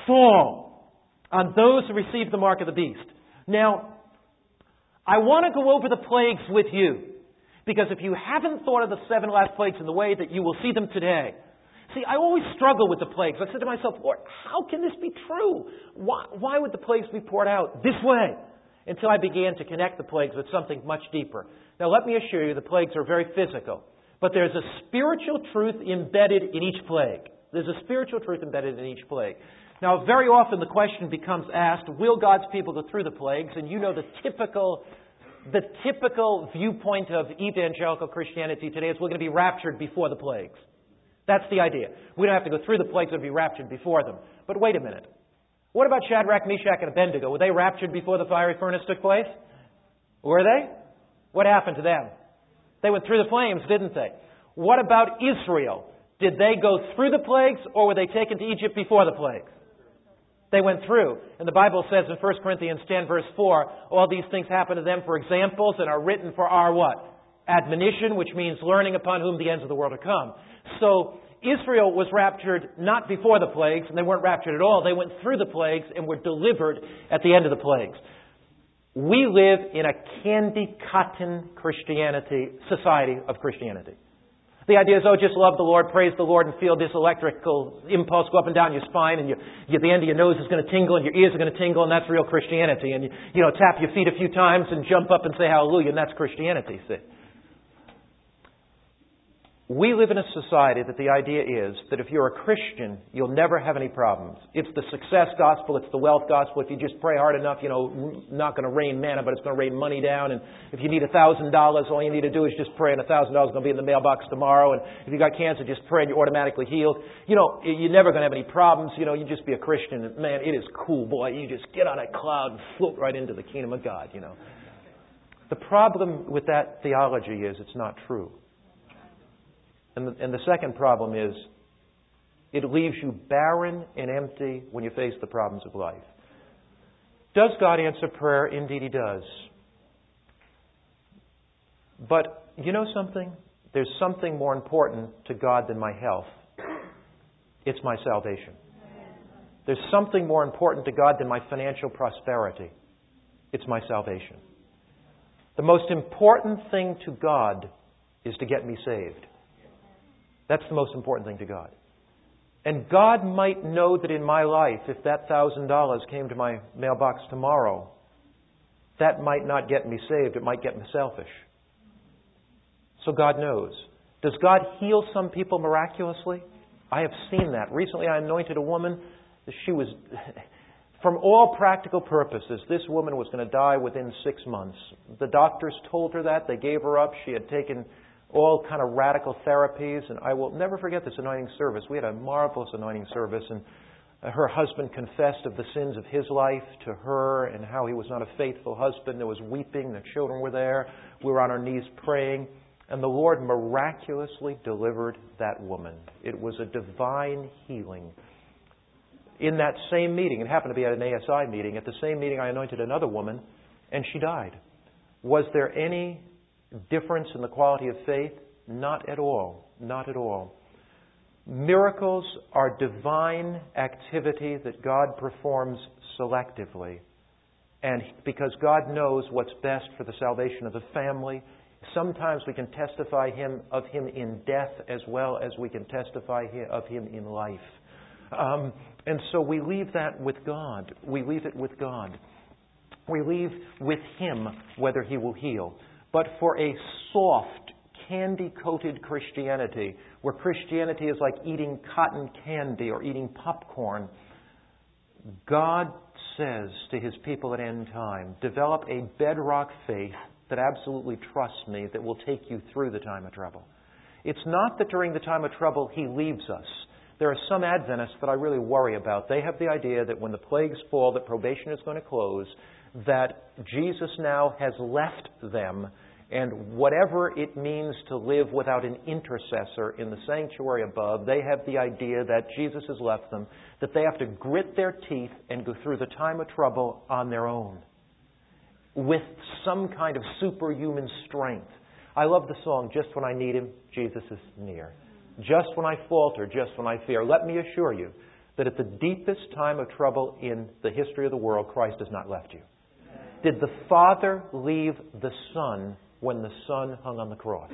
fall on those who receive the mark of the beast. Now, I want to go over the plagues with you, because if you haven't thought of the seven last plagues in the way that you will see them today. See, I always struggle with the plagues. I said to myself, Lord, how can this be true? Why, why would the plagues be poured out this way? Until I began to connect the plagues with something much deeper. Now, let me assure you, the plagues are very physical. But there's a spiritual truth embedded in each plague. There's a spiritual truth embedded in each plague. Now, very often the question becomes asked, will God's people go through the plagues? And you know the typical, the typical viewpoint of evangelical Christianity today is we're going to be raptured before the plagues. That's the idea. We don't have to go through the plagues or be raptured before them. But wait a minute. What about Shadrach, Meshach, and Abednego? Were they raptured before the fiery furnace took place? Were they? What happened to them? They went through the flames, didn't they? What about Israel? Did they go through the plagues, or were they taken to Egypt before the plagues? They went through. And the Bible says in First Corinthians ten, verse four, all these things happen to them for examples and are written for our what? Admonition, which means learning upon whom the ends of the world are come. So Israel was raptured not before the plagues, and they weren't raptured at all. They went through the plagues and were delivered at the end of the plagues. We live in a candy cotton Christianity, society of Christianity. The idea is, oh, just love the Lord, praise the Lord, and feel this electrical impulse go up and down your spine, and you, you, the end of your nose is going to tingle, and your ears are going to tingle, and that's real Christianity. And you, you know, tap your feet a few times and jump up and say hallelujah, and that's Christianity, see. We live in a society that the idea is that if you're a Christian, you'll never have any problems. It's the success gospel, it's the wealth gospel. If you just pray hard enough, you know, not going to rain manna, but it's going to rain money down. And if you need a thousand dollars, all you need to do is just pray, and a thousand dollars is going to be in the mailbox tomorrow. And if you got cancer, just pray, and you're automatically healed. You know, you're never going to have any problems. You know, you just be a Christian. And man, it is cool, boy. You just get on a cloud and float right into the kingdom of God, you know. The problem with that theology is it's not true. And the, and the second problem is it leaves you barren and empty when you face the problems of life. Does God answer prayer? Indeed He does. But you know something? There's something more important to God than my health. It's my salvation. There's something more important to God than my financial prosperity. It's my salvation. The most important thing to God is to get me saved. That's the most important thing to God. And God might know that in my life, if that one thousand dollars came to my mailbox tomorrow, that might not get me saved. It might get me selfish. So God knows. Does God heal some people miraculously? I have seen that. Recently I anointed a woman. She was, from all practical purposes, this woman was going to die within six months. The doctors told her that. They gave her up. She had taken all kind of radical therapies, and I will never forget this anointing service. We had a marvelous anointing service, and Her husband confessed of the sins of his life to her and how he was not a faithful husband. There was weeping. The children were there. We were on our knees praying. And the Lord miraculously delivered that woman. It was a divine healing. In that same meeting, it happened to be at an A S I meeting, at the same meeting I anointed another woman, and she died. Was there any difference in the quality of faith? Not at all. Not at all. Miracles are divine activity that God performs selectively. And because God knows what's best for the salvation of the family, sometimes we can testify him of Him in death as well as we can testify of Him in life. Um, and so we leave that with God. We leave it with God. We leave with Him whether He will heal. But for a soft, candy-coated Christianity, where Christianity is like eating cotton candy or eating popcorn, God says to His people at end time, develop a bedrock faith that absolutely trusts me, that will take you through the time of trouble. It's not that during the time of trouble He leaves us. There are some Adventists that I really worry about. They have the idea that when the plagues fall, that probation is going to close, that Jesus now has left them, and whatever it means to live without an intercessor in the sanctuary above, they have the idea that Jesus has left them, that they have to grit their teeth and go through the time of trouble on their own, with some kind of superhuman strength. I love the song, Just When I Need Him, Jesus is Near. Just when I falter, just when I fear. Let me assure you that at the deepest time of trouble in the history of the world, Christ has not left you. Did the Father leave the Son when the Son hung on the cross?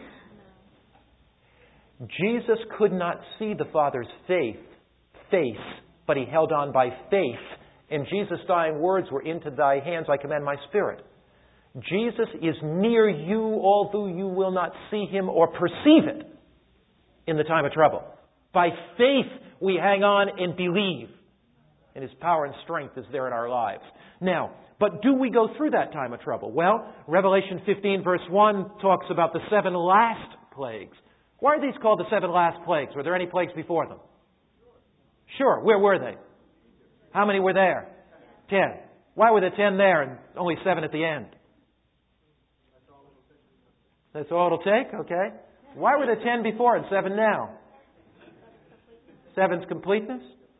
Jesus could not see the Father's faith, face, but He held on by faith. And Jesus' dying words were, into Thy hands I commend my spirit. Jesus is near you, although you will not see Him or perceive it in the time of trouble. By faith, we hang on and believe. And His power and strength is there in our lives. Now, but do we go through that time of trouble? Well, Revelation fifteen verse one talks about the seven last plagues. Why are these called the seven last plagues? Were there any plagues before them? Sure. Where were they? How many were there? Ten. Why were there ten there and only seven at the end? That's all it'll take? Okay. Why were there ten before and seven now? Seven's completeness?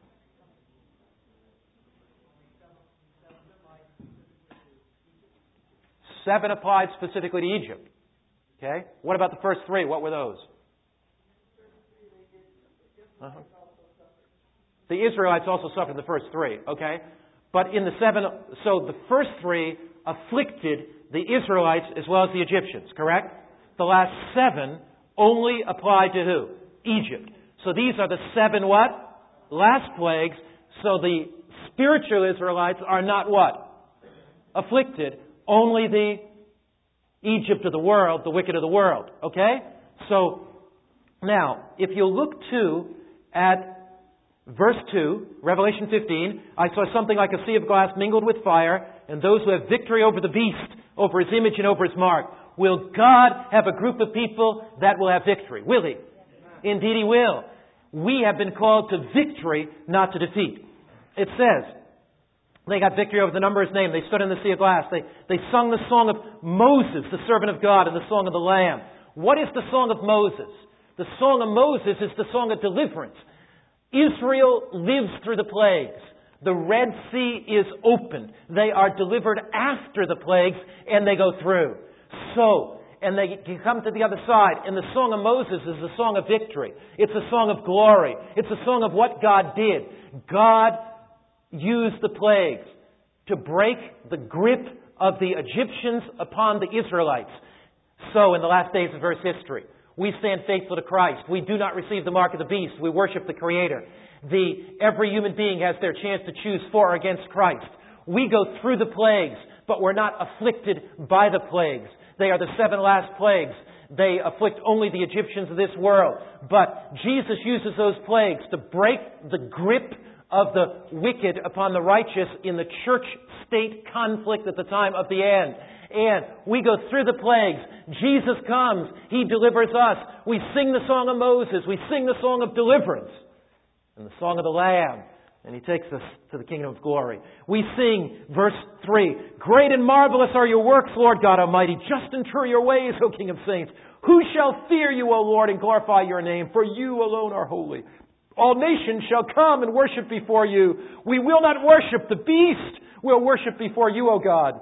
Seven applied specifically to Egypt. Okay? What about the first three? What were those? Uh-huh. The Israelites also suffered in the first three. Okay? But in the seven, so the first three afflicted the Israelites as well as the Egyptians, correct? The last seven only applied to who? Egypt. So these are the seven what? Last plagues. So the spiritual Israelites are not what? Afflicted. Only the Egypt of the world, the wicked of the world. Okay? So, now, if you look too at verse two, Revelation fifteen, I saw something like a sea of glass mingled with fire, and those who have victory over the beast, over his image and over his mark. Will God have a group of people that will have victory? Will He? Indeed He will. We have been called to victory, not to defeat. It says, they got victory over the number of His name. They stood in the sea of glass. They, they sung the song of Moses, the servant of God, and the song of the Lamb. What is the song of Moses? The song of Moses is the song of deliverance. Israel lives through the plagues. The Red Sea is opened. They are delivered after the plagues, and they go through. So, and they can come to the other side. And the song of Moses is the song of victory. It's a song of glory. It's a song of what God did. God used the plagues to break the grip of the Egyptians upon the Israelites. So, in the last days of Earth's history, we stand faithful to Christ. We do not receive the mark of the beast. We worship the Creator. The, every human being has their chance to choose for or against Christ. We go through the plagues, but we're not afflicted by the plagues. They are the seven last plagues. They afflict only the Egyptians of this world. But Jesus uses those plagues to break the grip of the wicked upon the righteous in the church-state conflict at the time of the end. And we go through the plagues. Jesus comes. He delivers us. We sing the song of Moses. We sing the song of deliverance. And the song of the Lamb. And He takes us to the kingdom of glory. We sing, verse three, "Great and marvelous are your works, Lord God Almighty. Just and true your ways, O King of saints. Who shall fear you, O Lord, and glorify your name? For you alone are holy. All nations shall come and worship before you. We will not worship the beast. We'll worship before you, O God.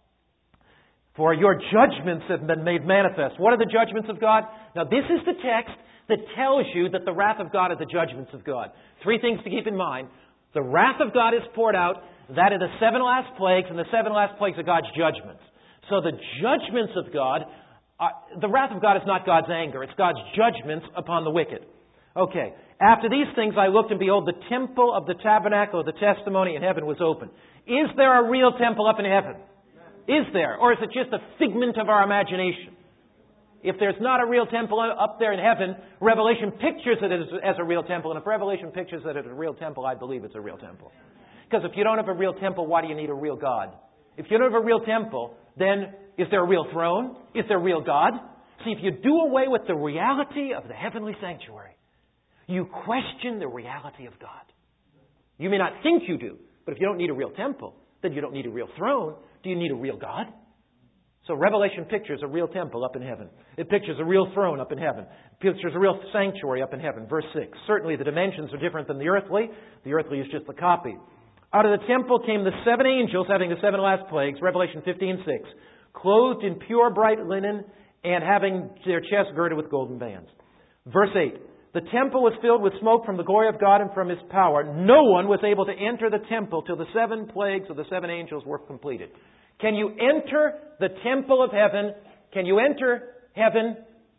For your judgments have been made manifest." What are the judgments of God? Now, this is the text that tells you that the wrath of God are the judgments of God. Three things to keep in mind. The wrath of God is poured out. That are the seven last plagues, and the seven last plagues are God's judgments. So the judgments of God, are, the wrath of God is not God's anger. It's God's judgments upon the wicked. Okay. After these things I looked, and behold, the temple of the tabernacle of the testimony in heaven was open. Is there a real temple up in heaven? Is there? Or is it just a figment of our imagination? If there's not a real temple up there in heaven, Revelation pictures it as, as a real temple. And if Revelation pictures it as a real temple, I believe it's a real temple. Because if you don't have a real temple, why do you need a real God? If you don't have a real temple, then is there a real throne? Is there a real God? See, if you do away with the reality of the heavenly sanctuary, you question the reality of God. You may not think you do, but if you don't need a real temple, then you don't need a real throne. Do you need a real God? So Revelation pictures a real temple up in heaven. It pictures a real throne up in heaven. It pictures a real sanctuary up in heaven. Verse six. Certainly the dimensions are different than the earthly. The earthly is just a copy. Out of the temple came the seven angels having the seven last plagues. Revelation fifteen six. Clothed in pure bright linen and having their chests girded with golden bands. Verse eight. The temple was filled with smoke from the glory of God and from His power. No one was able to enter the temple till the seven plagues of the seven angels were completed. Can you enter the temple of heaven? Can you enter heaven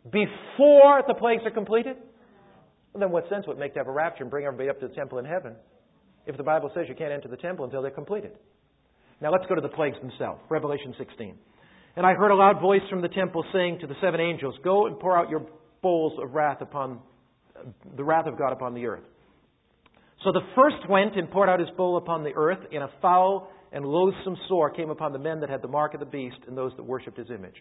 before the plagues are completed? Well, then what sense would it make to have a rapture and bring everybody up to the temple in heaven if the Bible says you can't enter the temple until they're completed? Now let's go to the plagues themselves. Revelation sixteen. "And I heard a loud voice from the temple saying to the seven angels, 'Go and pour out your bowls of wrath upon the wrath of God upon the earth.' So the first went and poured out his bowl upon the earth, and a foul and loathsome sore came upon the men that had the mark of the beast and those that worshipped his image."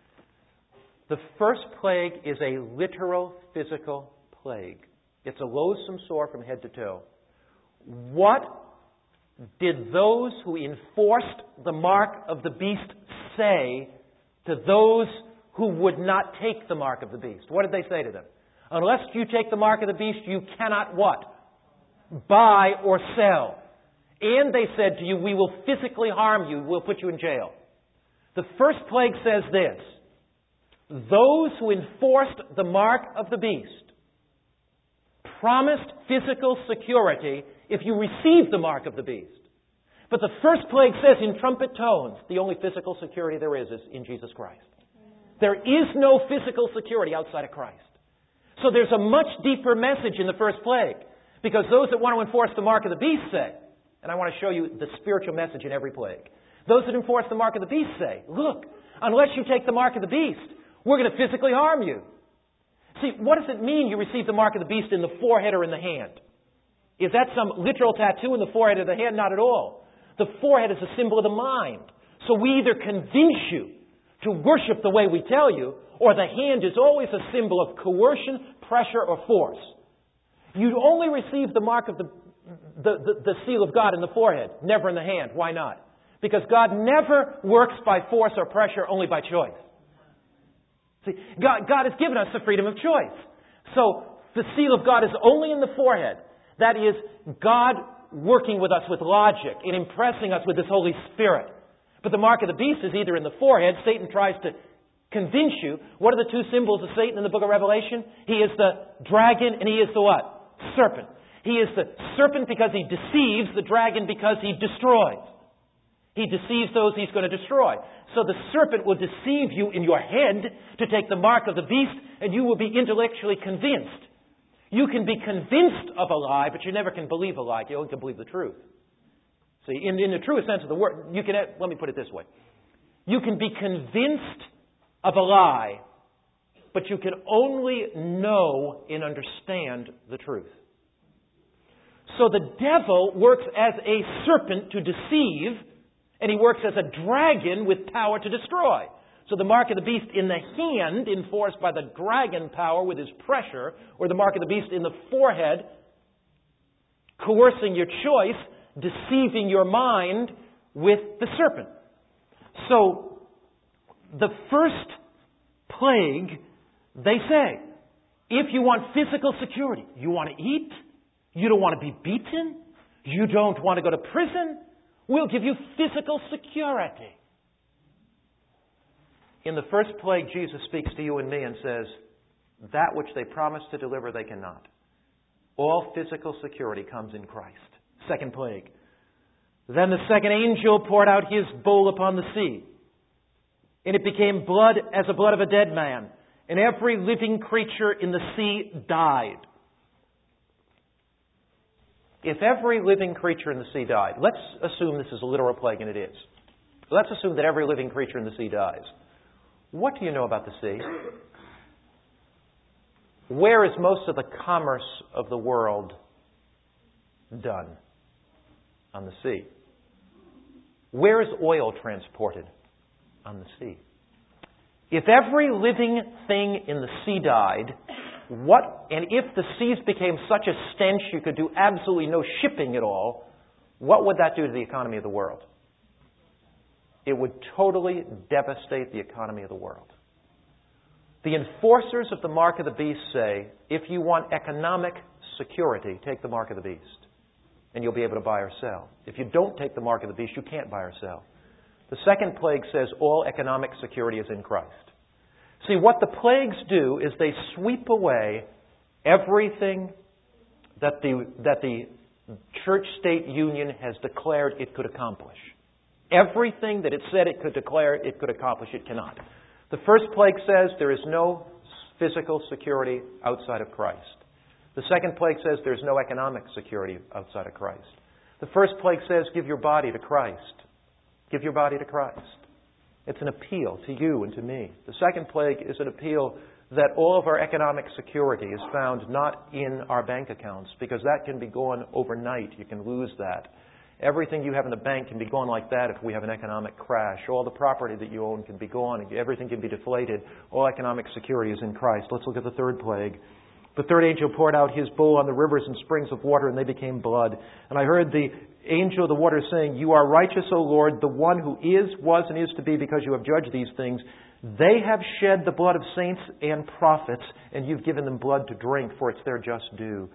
The first plague is a literal, physical plague. It's a loathsome sore from head to toe. What did those who enforced the mark of the beast say to those who would not take the mark of the beast? What did they say to them? Unless you take the mark of the beast, you cannot what? Buy or sell. And they said to you, we will physically harm you. We'll put you in jail. The first plague says this. Those who enforced the mark of the beast promised physical security if you received the mark of the beast. But the first plague says in trumpet tones, the only physical security there is is in Jesus Christ. There is no physical security outside of Christ. So there's a much deeper message in the first plague. Because those that want to enforce the mark of the beast say, and I want to show you the spiritual message in every plague. Those that enforce the mark of the beast say, look, unless you take the mark of the beast, we're going to physically harm you. See, what does it mean you receive the mark of the beast in the forehead or in the hand? Is that some literal tattoo in the forehead or the hand? Not at all. The forehead is a symbol of the mind. So we either convince you to worship the way we tell you, or the hand is always a symbol of coercion, pressure, or force. You only receive the mark of the, the, the, the seal of God in the forehead, never in the hand. Why not? Because God never works by force or pressure, only by choice. See, God, God has given us the freedom of choice. So the seal of God is only in the forehead. That is, God working with us with logic and impressing us with His Holy Spirit. But the mark of the beast is either in the forehead. Satan tries to convince you. What are the two symbols of Satan in the book of Revelation? He is the dragon and he is the what? Serpent. He is the serpent because he deceives, the dragon because he destroys. He deceives those he's going to destroy. So the serpent will deceive you in your head to take the mark of the beast, and you will be intellectually convinced. You can be convinced of a lie, but you never can believe a lie. You only can believe the truth. See, in, in the truest sense of the word, you can, let me put it this way. You can be convinced of a lie, but you can only know and understand the truth. So the devil works as a serpent to deceive, and he works as a dragon with power to destroy. So the mark of the beast in the hand, enforced by the dragon power with his pressure, or the mark of the beast in the forehead, coercing your choice, deceiving your mind with the serpent. So, the first plague, they say, if you want physical security, you want to eat, you don't want to be beaten, you don't want to go to prison, we'll give you physical security. In the first plague, Jesus speaks to you and me and says, that which they promised to deliver, they cannot. All physical security comes in Christ. Second plague. Then the second angel poured out his bowl upon the sea, and it became blood as the blood of a dead man, and every living creature in the sea died. If every living creature in the sea died, let's assume this is a literal plague, and it is. Let's assume that every living creature in the sea dies. What do you know about the sea? Where is most of the commerce of the world done? On the sea. Where is oil transported? On the sea. If every living thing in the sea died, what, and if the seas became such a stench you could do absolutely no shipping at all, what would that do to the economy of the world? It would totally devastate the economy of the world. The enforcers of the mark of the beast say, if you want economic security, take the mark of the beast, and you'll be able to buy or sell. If you don't take the mark of the beast, you can't buy or sell. The second plague says all economic security is in Christ. See, what the plagues do is they sweep away everything that the, that the church-state union has declared it could accomplish. Everything that it said it could declare it could accomplish, it cannot. The first plague says there is no physical security outside of Christ. The second plague says there's no economic security outside of Christ. The first plague says give your body to Christ. Give your body to Christ. It's an appeal to you and to me. The second plague is an appeal that all of our economic security is found not in our bank accounts, because that can be gone overnight. You can lose that. Everything you have in the bank can be gone like that if we have an economic crash. All the property that you own can be gone. Everything can be deflated. All economic security is in Christ. Let's look at the third plague. The third angel poured out his bowl on the rivers and springs of water, and they became blood. And I heard the angel of the water saying, you are righteous, O Lord, the one who is, was, and is to be, because you have judged these things. They have shed the blood of saints and prophets, and you've given them blood to drink, for it's their just due.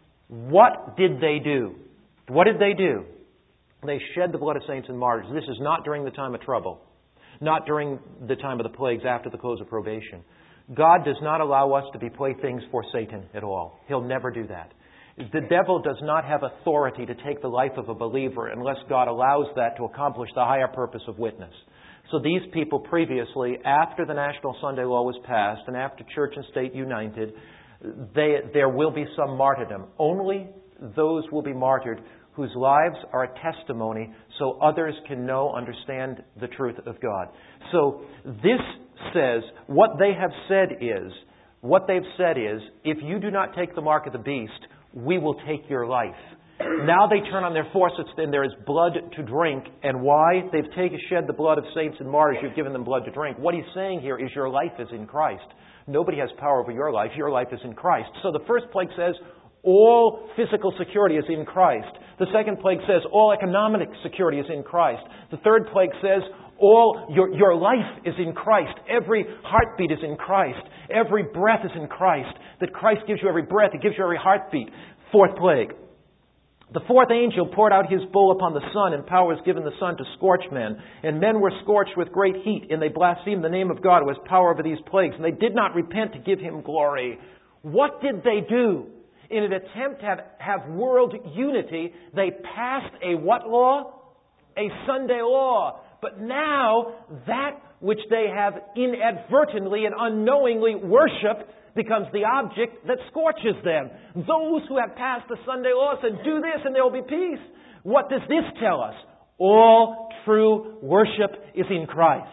What did they do? What did they do? They shed the blood of saints and martyrs. This is not during the time of trouble. Not during the time of the plagues after the close of probation. God does not allow us to be playthings for Satan at all. He'll never do that. The devil does not have authority to take the life of a believer unless God allows that to accomplish the higher purpose of witness. So these people previously, after the National Sunday Law was passed and after church and state united, they, there will be some martyrdom. Only those will be martyred whose lives are a testimony so others can know, understand the truth of God. So this says, what they have said is, what they've said is, if you do not take the mark of the beast, we will take your life. Now they turn on their faucets and there is blood to drink. And why? They've taken, shed the blood of saints and martyrs. You've given them blood to drink. What he's saying here is your life is in Christ. Nobody has power over your life. Your life is in Christ. So the first plague says, all physical security is in Christ. The second plague says all economic security is in Christ. The third plague says all your, your life is in Christ. Every heartbeat is in Christ. Every breath is in Christ. That Christ gives you every breath. He gives you every heartbeat. Fourth plague. The fourth angel poured out his bowl upon the sun, and power was given the sun to scorch men. And men were scorched with great heat, and they blasphemed the name of God who has power over these plagues. And they did not repent to give him glory. What did they do? In an attempt to have, have world unity, they passed a what law? A Sunday law. But now, that which they have inadvertently and unknowingly worshipped becomes the object that scorches them. Those who have passed the Sunday law said, do this and there will be peace. What does this tell us? All true worship is in Christ.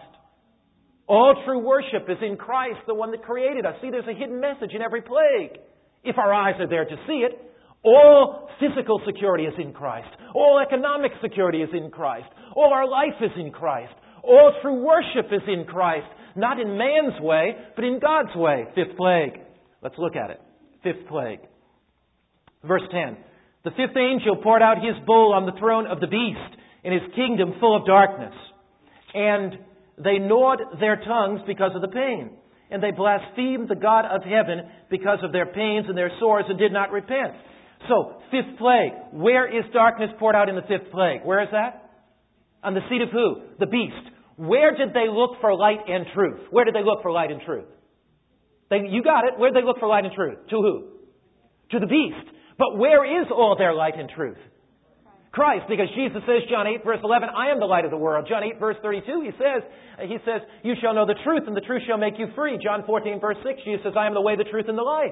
All true worship is in Christ, the one that created us. See, there's a hidden message in every plague. If our eyes are there to see it, all physical security is in Christ. All economic security is in Christ. All our life is in Christ. All true worship is in Christ. Not in man's way, but in God's way. Fifth plague. Let's look at it. Fifth plague. Verse ten. The fifth angel poured out his bowl on the throne of the beast, and his kingdom full of darkness. And they gnawed their tongues because of the pain. And they blasphemed the God of heaven because of their pains and their sores, and did not repent. So, fifth plague. Where is darkness poured out in the fifth plague? Where is that? On the seat of who? The beast. Where did they look for light and truth? Where did they look for light and truth? They, you got it. Where did they look for light and truth? To who? To the beast. But where is all their light and truth? Christ, because Jesus says, John eight, verse eleven, I am the light of the world. John eight, verse thirty-two, he says, he says, you shall know the truth, and the truth shall make you free. John fourteen, verse six, Jesus says, I am the way, the truth, and the life.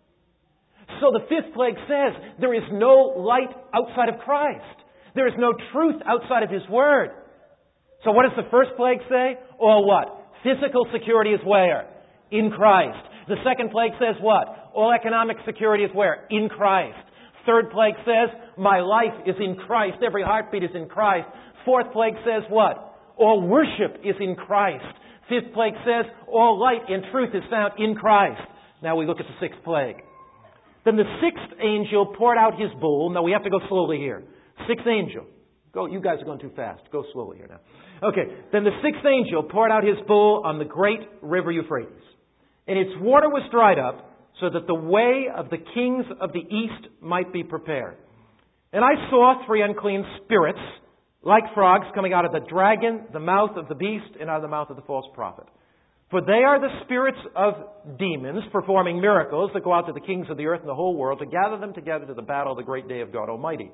So the fifth plague says, there is no light outside of Christ. There is no truth outside of His Word. So what does the first plague say? All what? Physical security is where? In Christ. The second plague says what? All economic security is where? In Christ. Third plague says, my life is in Christ. Every heartbeat is in Christ. Fourth plague says what? All worship is in Christ. Fifth plague says, all light and truth is found in Christ. Now we look at the sixth plague. Then the sixth angel poured out his bowl. Now we have to go slowly here. Sixth angel. Go, you guys are going too fast. Go slowly here now. Okay. Then the sixth angel poured out his bowl on the great river Euphrates. And its water was dried up, so that the way of the kings of the east might be prepared. And I saw three unclean spirits, like frogs, coming out of the dragon, the mouth of the beast, and out of the mouth of the false prophet. For they are the spirits of demons, performing miracles that go out to the kings of the earth and the whole world, to gather them together to the battle of the great day of God Almighty.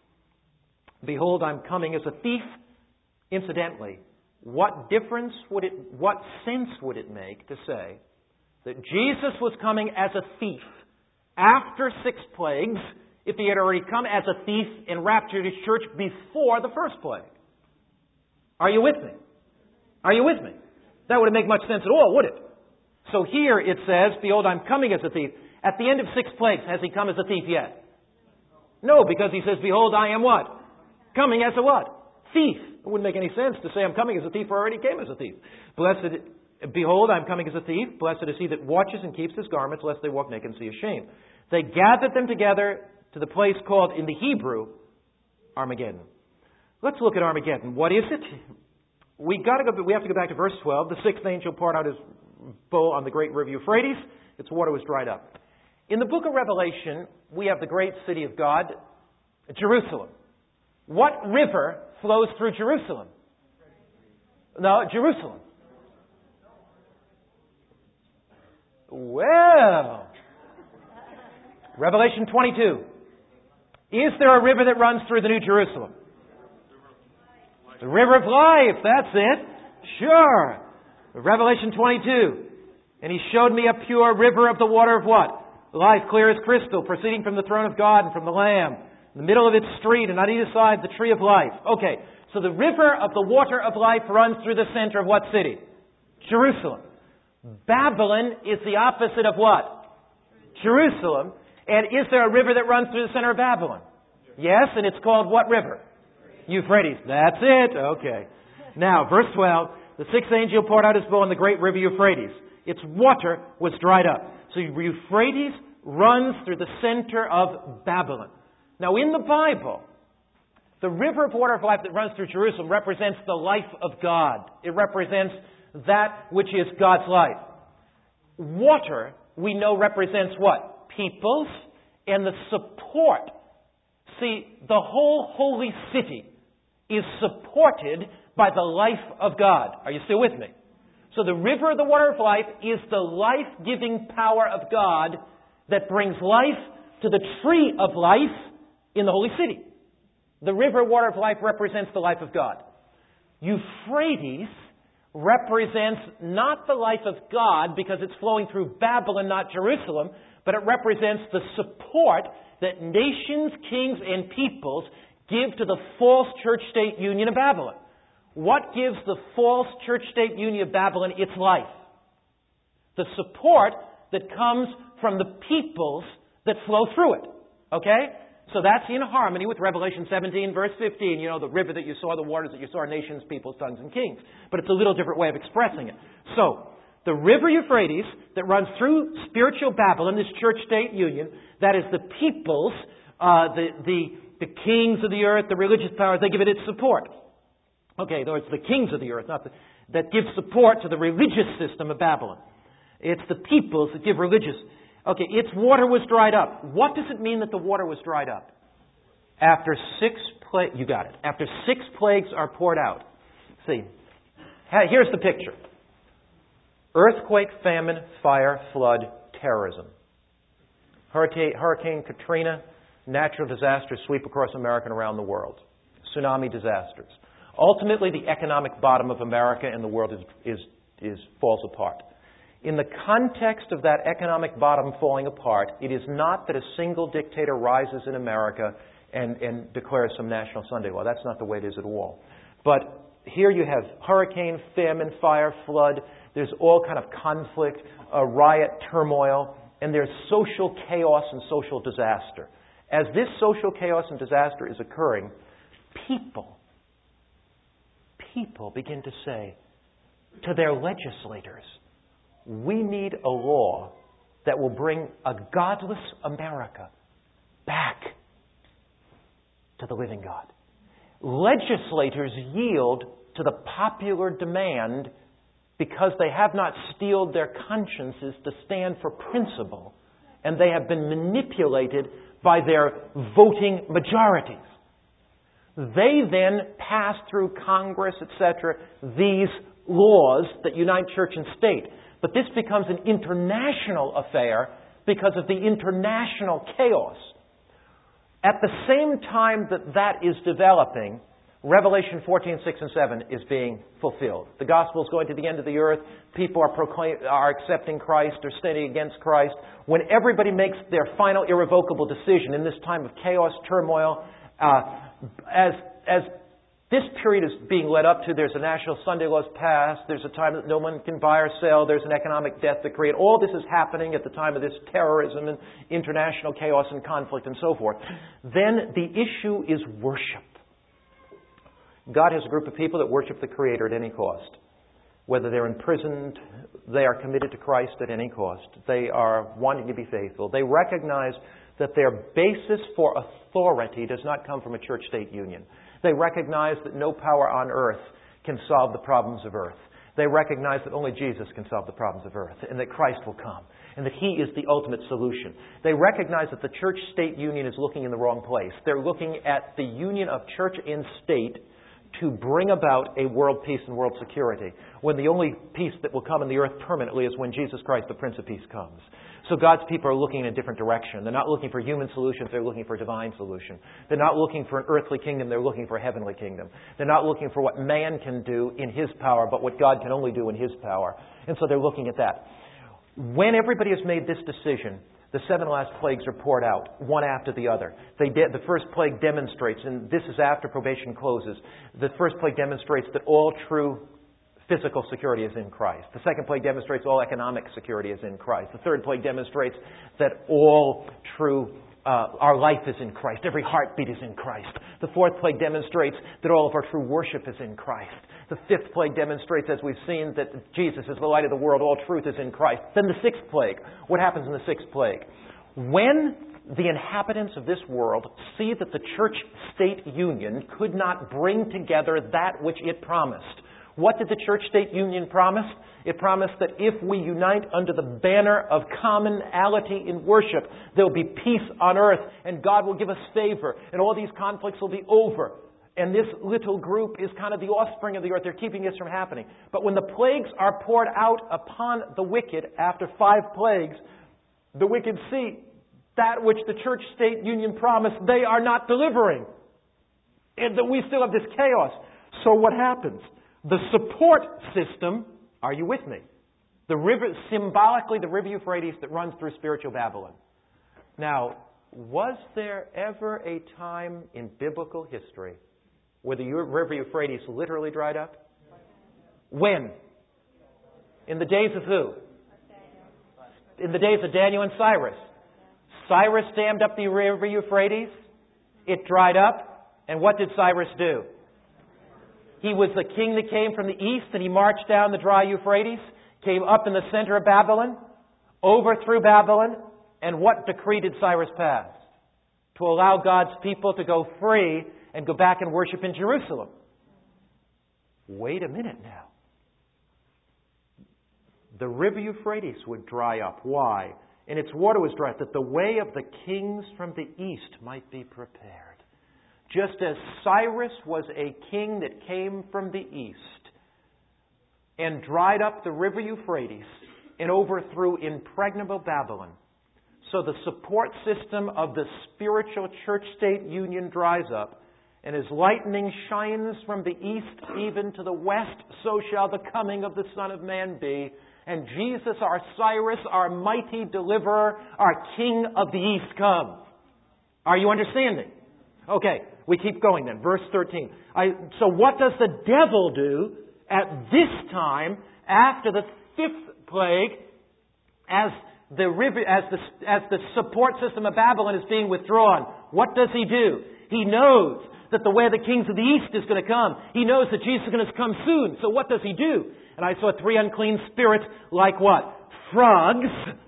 Behold, I'm coming as a thief. Incidentally, what difference would it, what sense would it make to say that Jesus was coming as a thief after six plagues if He had already come as a thief and raptured His church before the first plague? Are you with me? Are you with me? That wouldn't make much sense at all, would it? So here it says, behold, I'm coming as a thief. At the end of six plagues, has He come as a thief yet? No, because He says, behold, I am what? Coming as a what? Thief. It wouldn't make any sense to say I'm coming as a thief, for I already came as a thief. Blessed Behold, I am coming as a thief. Blessed is he that watches and keeps his garments, lest they walk naked and see his shame. They gathered them together to the place called in the Hebrew Armageddon. Let's look at Armageddon. What is it? We got to go. We have to go back to verse twelve. The sixth angel poured out his bowl on the great river Euphrates. Its water was dried up. In the book of Revelation, we have the great city of God, Jerusalem. What river flows through Jerusalem? No, Jerusalem. Well, Revelation twenty-two. Is there a river that runs through the New Jerusalem? The river of life, that's it. Sure. Revelation twenty-two. And He showed me a pure river of the water of what? Life, clear as crystal, proceeding from the throne of God and from the Lamb. In the middle of its street and on either side the tree of life. Okay, so the river of the water of life runs through the center of what city? Jerusalem. Babylon is the opposite of what? Jerusalem. And is there a river that runs through the center of Babylon? Yes, and it's called what river? Euphrates. That's it. Okay. Now, verse twelve. The sixth angel poured out his bowl on the great river Euphrates. Its water was dried up. So Euphrates runs through the center of Babylon. Now, in the Bible, the river of water of life that runs through Jerusalem represents the life of God. It represents that which is God's life. Water, we know, represents what? Peoples and the support. See, the whole holy city is supported by the life of God. Are you still with me? So the river of the water of life is the life-giving power of God that brings life to the tree of life in the holy city. The river of water of life represents the life of God. Euphrates represents not the life of God because it's flowing through Babylon, not Jerusalem, but it represents the support that nations, kings, and peoples give to the false church-state union of Babylon. What gives the false church-state union of Babylon its life? The support that comes from the peoples that flow through it. Okay? So that's in harmony with Revelation seventeen, verse fifteen. You know, the river that you saw, the waters that you saw, are nations, peoples, tongues, and kings. But it's a little different way of expressing it. So, the river Euphrates that runs through spiritual Babylon, this church-state union, that is the peoples, Uh, the, the, the kings of the earth, the religious powers, they give it its support. Okay, though it's the kings of the earth, not the, that give support to the religious system of Babylon. It's the peoples that give religious. Okay, its water was dried up. What does it mean that the water was dried up? After six plagues, you got it. After six plagues are poured out. See, here's the picture. Earthquake, famine, fire, flood, terrorism. Hurricane, Hurricane Katrina, natural disasters sweep across America and around the world. Tsunami disasters. Ultimately, the economic bottom of America and the world is, is, is falls apart. In the context of that economic bottom falling apart, it is not that a single dictator rises in America and, and declares some national Sunday law. That's not the way it is at all. But here you have hurricane, famine, fire, flood. There's all kind of conflict, uh, riot, turmoil, and there's social chaos and social disaster. As this social chaos and disaster is occurring, people, people begin to say to their legislators, we need a law that will bring a godless America back to the living God. Legislators yield to the popular demand because they have not steeled their consciences to stand for principle, and they have been manipulated by their voting majorities. They then pass through Congress, et cetera, these laws that unite church and state. But this becomes an international affair because of the international chaos. At the same time that that is developing, Revelation fourteen, six, and seven is being fulfilled. The gospel is going to the end of the earth. People are proclaim, are accepting Christ or standing against Christ. When everybody makes their final irrevocable decision in this time of chaos, turmoil, uh, as as this period is being led up to, there's a national Sunday laws passed. There's a time that no one can buy or sell. There's an economic death decree. All this is happening at the time of this terrorism and international chaos and conflict and so forth. Then the issue is worship. God has a group of people that worship the Creator at any cost. Whether they're imprisoned, they are committed to Christ at any cost. They are wanting to be faithful. They recognize that their basis for authority does not come from a church-state union. They recognize that no power on earth can solve the problems of earth. They recognize that only Jesus can solve the problems of earth, and that Christ will come, and that He is the ultimate solution. They recognize that the church-state union is looking in the wrong place. They're looking at the union of church and state to bring about a world peace and world security, when the only peace that will come in the earth permanently is when Jesus Christ, the Prince of Peace, comes. So God's people are looking in a different direction. They're not looking for human solutions, they're looking for a divine solution. They're not looking for an earthly kingdom, they're looking for a heavenly kingdom. They're not looking for what man can do in his power, but what God can only do in His power. And so they're looking at that. When everybody has made this decision, the seven last plagues are poured out, one after the other. They de- the first plague demonstrates, and this is after probation closes, the first plague demonstrates that all true physical security is in Christ. The second plague demonstrates all economic security is in Christ. The third plague demonstrates that all true, uh, our life is in Christ. Every heartbeat is in Christ. The fourth plague demonstrates that all of our true worship is in Christ. The fifth plague demonstrates, as we've seen, that Jesus is the light of the world. All truth is in Christ. Then the sixth plague. What happens in the sixth plague? When the inhabitants of this world see that the church-state union could not bring together that which it promised. What did the church-state union promise? It promised that if we unite under the banner of commonality in worship, there will be peace on earth, and God will give us favor, and all these conflicts will be over. And this little group is kind of the offspring of the earth. They're keeping this from happening. But when the plagues are poured out upon the wicked after five plagues, the wicked see that which the church-state union promised they are not delivering. And that we still have this chaos. So what happens? The support system, are you with me? The river, symbolically the river Euphrates that runs through spiritual Babylon. Now, was there ever a time in biblical history where the river Euphrates literally dried up? When? In the days of who? In the days of Daniel and Cyrus. Cyrus dammed up the river Euphrates. It dried up. And what did Cyrus do? He was the king that came from the east, and he marched down the dry Euphrates, came up in the center of Babylon, overthrew Babylon, and what decree did Cyrus pass? to allow God's people to go free and go back and worship in Jerusalem. Wait a minute now. The river Euphrates would dry up. Why? And its water was dry up, that the way of the kings from the east might be prepared. Just as Cyrus was a king that came from the east and dried up the river Euphrates and overthrew impregnable Babylon, so the support system of the spiritual church-state union dries up, and as lightning shines from the east even to the west, so shall the coming of the Son of Man be. And Jesus, our Cyrus, our mighty deliverer, our King of the East comes. Are you understanding? Okay, we keep going then. Verse thirteen. I, so what does the devil do at this time after the fifth plague, as the river, as the as the support system of Babylon is being withdrawn? What does he do? He knows that the way of the kings of the east is going to come. He knows that Jesus is going to come soon. So what does he do? And I saw three unclean spirits like what? Frogs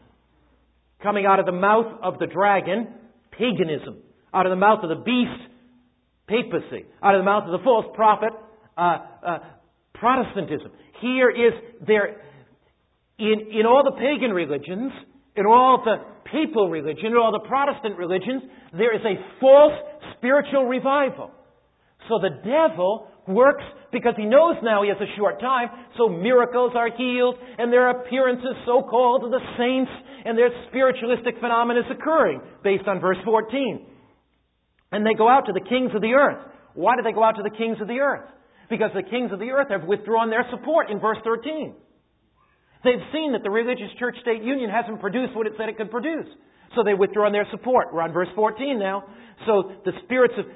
coming out of the mouth of the dragon, paganism. Out of the mouth of the beast, papacy. Out of the mouth of the false prophet, uh, uh, Protestantism. Here is there, in, in all the pagan religions, in all the papal religion, in all the Protestant religions, there is a false spiritual revival. So the devil works because he knows now he has a short time, so miracles are healed, and there are appearances, so-called, of the saints, and there's spiritualistic phenomena occurring, based on verse fourteen. And they go out to the kings of the earth. Why do they go out to the kings of the earth? Because the kings of the earth have withdrawn their support in verse thirteen. They've seen that the religious church-state union hasn't produced what it said it could produce. So they withdraw their support. We're on verse fourteen now. So the spirits of...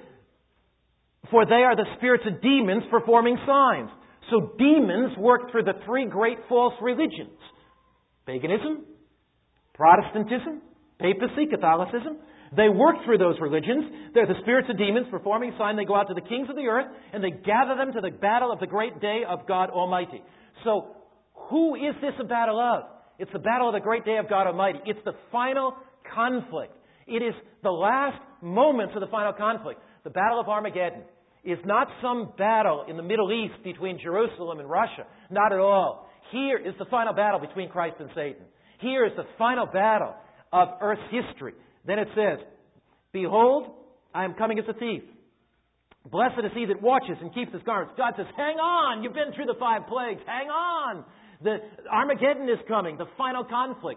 For they are the spirits of demons performing signs. So demons work through the three great false religions. Paganism, Protestantism, papacy, Catholicism. They work through those religions. They're the spirits of demons performing signs. They go out to the kings of the earth and they gather them to the battle of the great day of God Almighty. So who is this a battle of? It's the battle of the great day of God Almighty. It's the final conflict. It is the last moments of the final conflict. The battle of Armageddon is not some battle in the Middle East between Jerusalem and Russia. Not at all. Here is the final battle between Christ and Satan. Here is the final battle of earth's history. Then it says, Behold, I am coming as a thief. Blessed is he that watches and keeps his garments. God says, hang on. You've been through the five plagues. Hang on. The Armageddon is coming, the final conflict.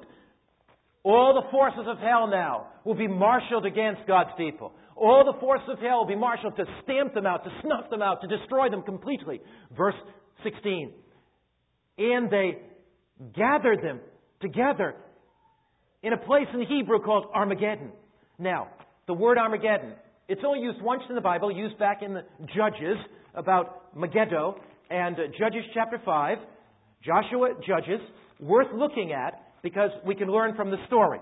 All the forces of hell now will be marshaled against God's people. All the forces of hell will be marshaled to stamp them out, to snuff them out, to destroy them completely. Verse sixteen. And they gathered them together in a place in the Hebrew called Armageddon. Now, the word Armageddon, it's only used once in the Bible, used back in the Judges about Megiddo and uh, Judges chapter five. Joshua, Judges, worth looking at because we can learn from the story.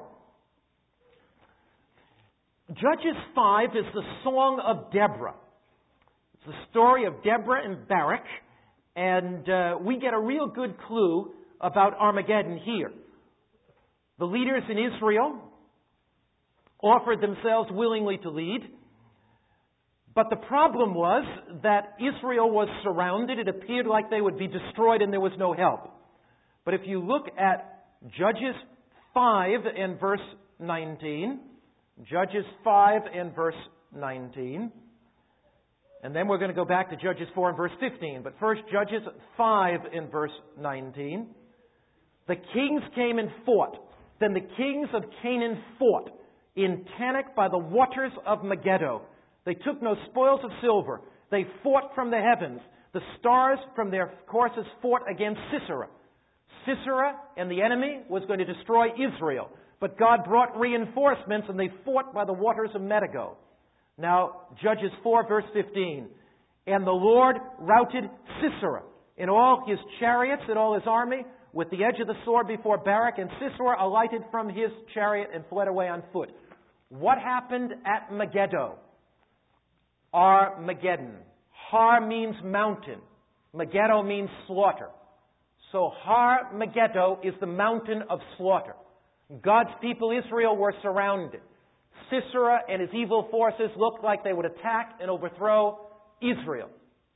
Judges five is the song of Deborah. It's the story of Deborah and Barak, and uh, we get a real good clue about Armageddon here. The leaders in Israel offered themselves willingly to lead, but the problem was that Israel was surrounded. It appeared like they would be destroyed and there was no help. But if you look at Judges five and verse nineteen, Judges five and verse nineteen. And then we're going to go back to Judges four and verse fifteen. But first, Judges five and verse nineteen. The kings came and fought. Then the kings of Canaan fought in Tanakh by the waters of Megiddo. They took no spoils of silver. They fought from the heavens. The stars from their courses fought against Sisera. Sisera and the enemy was going to destroy Israel. But God brought reinforcements and they fought by the waters of Megiddo. Now, Judges four verse fifteen. And the Lord routed Sisera in all his chariots and all his army with the edge of the sword before Barak, and Sisera alighted from his chariot and fled away on foot. What happened at Megiddo? Armageddon. Har means mountain. Megiddo means slaughter. So Har Megiddo is the mountain of slaughter. God's people Israel were surrounded. Sisera and his evil forces looked like they would attack and overthrow Israel.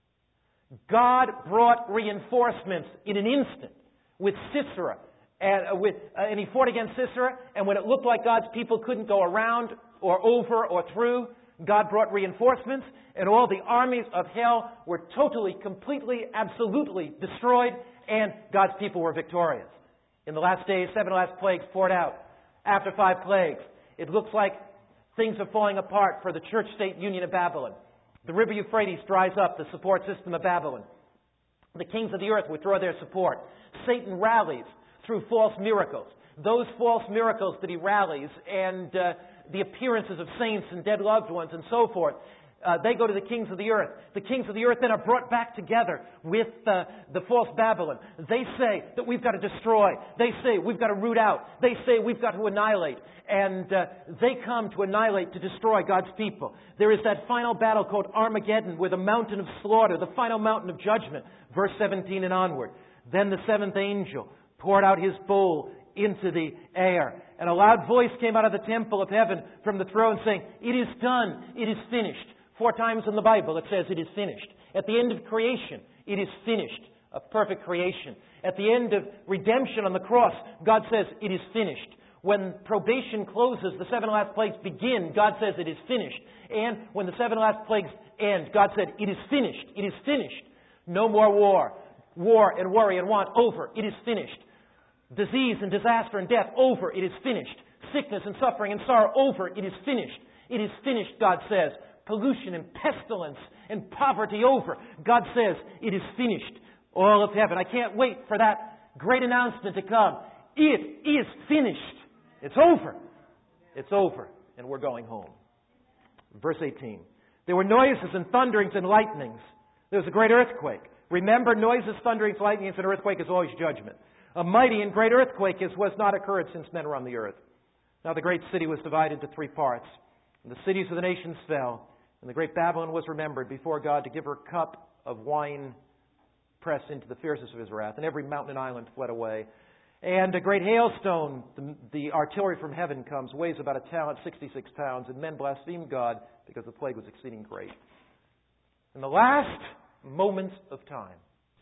God brought reinforcements in an instant with Sisera. And, uh, with, uh, and he fought against Sisera, and when it looked like God's people couldn't go around or over or through, God brought reinforcements, and all the armies of hell were totally, completely, absolutely destroyed, and God's people were victorious. In the last days, seven last plagues poured out. After five plagues, it looks like things are falling apart for the church-state union of Babylon. The river Euphrates dries up, the support system of Babylon. The kings of the earth withdraw their support. Satan rallies through false miracles. Those false miracles that he rallies and uh, the appearances of saints and dead loved ones and so forth, uh, they go to the kings of the earth. The kings of the earth then are brought back together with uh, the false Babylon. They say that we've got to destroy. They say we've got to root out. They say we've got to annihilate. And uh, they come to annihilate, to destroy God's people. There is that final battle called Armageddon with a mountain of slaughter, the final mountain of judgment, verse seventeen and onward. Then the seventh angel poured out his bowl into the air. And a loud voice came out of the temple of heaven from the throne saying, "It is done. It is finished." Four times in the Bible it says it is finished. At the end of creation, it is finished. A perfect creation. At the end of redemption on the cross, God says it is finished. When probation closes, the seven last plagues begin, God says it is finished. And when the seven last plagues end, God said it is finished. It is finished. No more war. War and worry and want, over. It is finished. Disease and disaster and death, over. It is finished. Sickness and suffering and sorrow, over. It is finished. It is finished, God says. Pollution and pestilence and poverty, over. God says it is finished. All of heaven. I can't wait for that great announcement to come. It is finished. It's over. It's over. And we're going home. Verse eighteen. There were noises and thunderings and lightnings. There was a great earthquake. Remember, noises, thunderings, lightnings, and earthquake is always judgment. A mighty and great earthquake is, was not occurred since men were on the earth. Now the great city was divided into three parts. And the cities of the nations fell. And the great Babylon was remembered before God to give her cup of wine pressed into the fierceness of his wrath. And every mountain and island fled away. And a great hailstone, the, the artillery from heaven comes, weighs about a talent, sixty-six pounds. And men blasphemed God because the plague was exceeding great. In the last moments of time,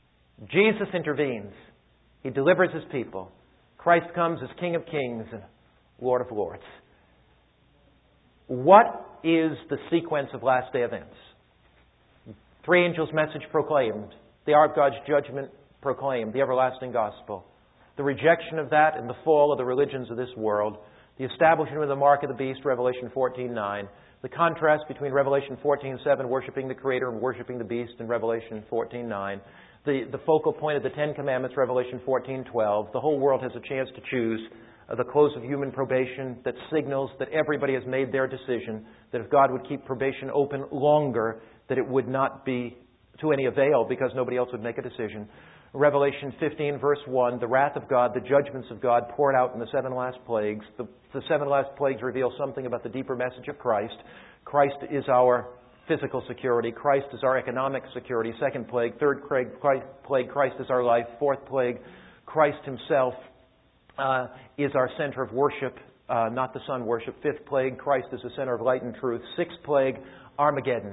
Jesus intervenes. He delivers his people. Christ comes as King of Kings and Lord of Lords. What is the sequence of last day events? Three angels' message proclaimed. The hour of God's judgment proclaimed. The everlasting gospel. The rejection of that and the fall of the religions of this world. The establishment of the mark of the beast, Revelation fourteen nine. The contrast between Revelation fourteen seven, worshiping the Creator, and worshiping the beast in Revelation fourteen nine. The, the focal point of the Ten Commandments, Revelation fourteen twelve. The whole world has a chance to choose. Uh, the close of human probation that signals that everybody has made their decision, that if God would keep probation open longer, that it would not be to any avail because nobody else would make a decision. Revelation fifteen verse one, the wrath of God, the judgments of God poured out in the seven last plagues. The, the seven last plagues reveal something about the deeper message of Christ. Christ is our physical security. Christ is our economic security. Second plague. Third plague, Christ is our life. Fourth plague, Christ himself uh, is our center of worship, uh, not the sun worship. Fifth plague, Christ is the center of light and truth. Sixth plague, Armageddon.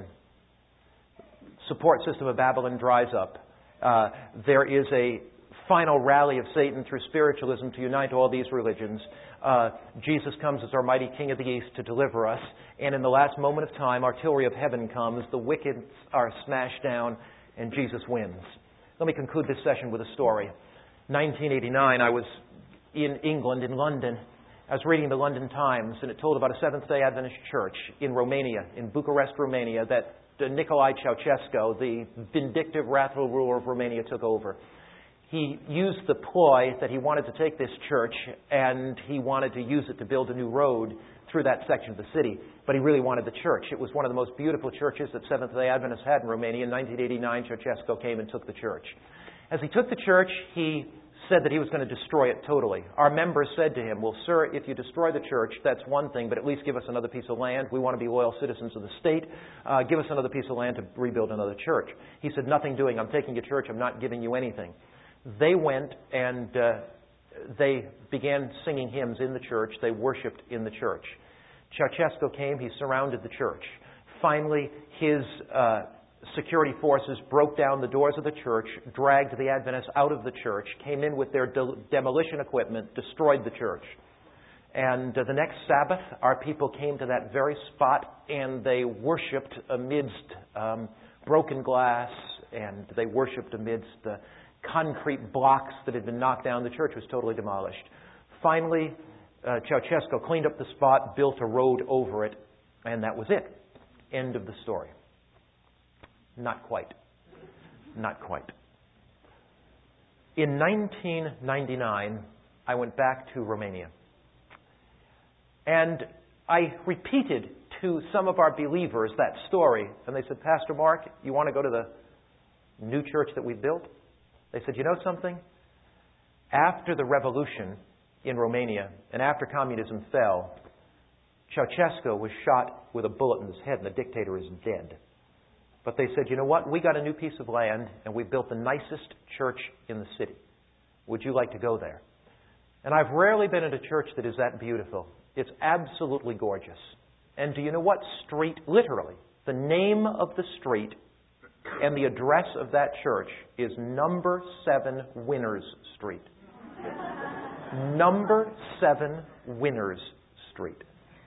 Support system of Babylon dries up. Uh, there is a final rally of Satan through spiritualism to unite all these religions. Uh, Jesus comes as our mighty King of the East to deliver us. And in the last moment of time, artillery of heaven comes. The wicked are smashed down, and Jesus wins. Let me conclude this session with a story. nineteen eighty-nine, I was in England, in London. I was reading the London Times, and it told about a Seventh-day Adventist church in Romania, in Bucharest, Romania, that Nicolae Ceausescu, the vindictive, wrathful ruler of Romania, took over. He used the ploy that he wanted to take this church and he wanted to use it to build a new road through that section of the city. But he really wanted the church. It was one of the most beautiful churches that Seventh-day Adventists had in Romania. In nineteen eighty-nine, Ceausescu came and took the church. As he took the church, he said that he was going to destroy it totally. Our members said to him, well, sir, if you destroy the church, that's one thing, but at least give us another piece of land. We want to be loyal citizens of the state. Uh, give us another piece of land to rebuild another church. He said, nothing doing. I'm taking your church. I'm not giving you anything. They went and uh, they began singing hymns in the church. They worshipped in the church. Ceausescu came, he surrounded the church. Finally, his uh, security forces broke down the doors of the church, dragged the Adventists out of the church, came in with their de- demolition equipment, destroyed the church. And uh, the next Sabbath, our people came to that very spot, and they worshipped amidst um, broken glass, and they worshipped amidst the concrete blocks that had been knocked down. The church was totally demolished. Finally, uh, Ceausescu cleaned up the spot, built a road over it, and that was it. End of the story. Not quite. Not quite. In nineteen ninety-nine, I went back to Romania. And I repeated to some of our believers that story. And they said, Pastor Mark, you want to go to the new church that we built? They said, you know something? After the revolution in Romania and after communism fell, Ceausescu was shot with a bullet in his head and the dictator is dead. But they said, you know what? We got a new piece of land and we built the nicest church in the city. Would you like to go there? And I've rarely been in a church that is that beautiful. It's absolutely gorgeous. And do you know what street, literally, the name of the street and the address of that church is number seven Winners Street. Number seven Winners Street.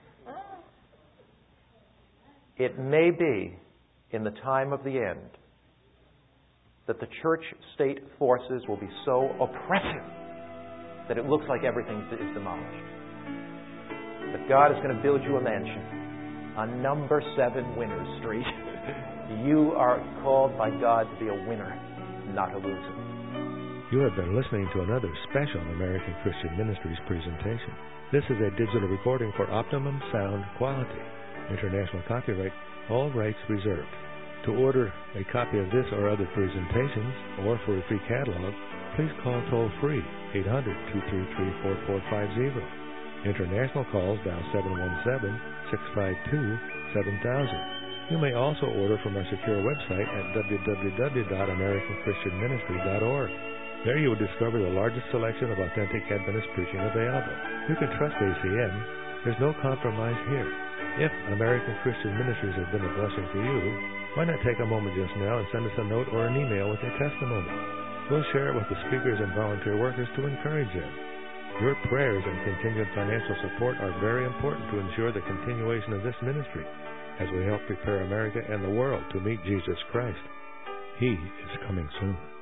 It may be in the time of the end that the church-state forces will be so oppressive that it looks like everything is demolished. But God is going to build you a mansion on number seven Winners Street. You are called by God to be a winner, not a loser. You have been listening to another special American Christian Ministries presentation. This is a digital recording for optimum sound quality. International copyright, all rights reserved. To order a copy of this or other presentations, or for a free catalog, please call toll-free eight hundred, two three three, four four five zero. International calls dial seven one seven, six five two, seven thousand. You may also order from our secure website at w w w dot american christian ministry dot org. There you will discover the largest selection of authentic Adventist preaching available. You can trust A C M. There's no compromise here. If American Christian Ministries has been a blessing to you, why not take a moment just now and send us a note or an email with your testimony? We'll share it with the speakers and volunteer workers to encourage them. Your prayers and continued financial support are very important to ensure the continuation of this ministry as we help prepare America and the world to meet Jesus Christ. He is coming soon.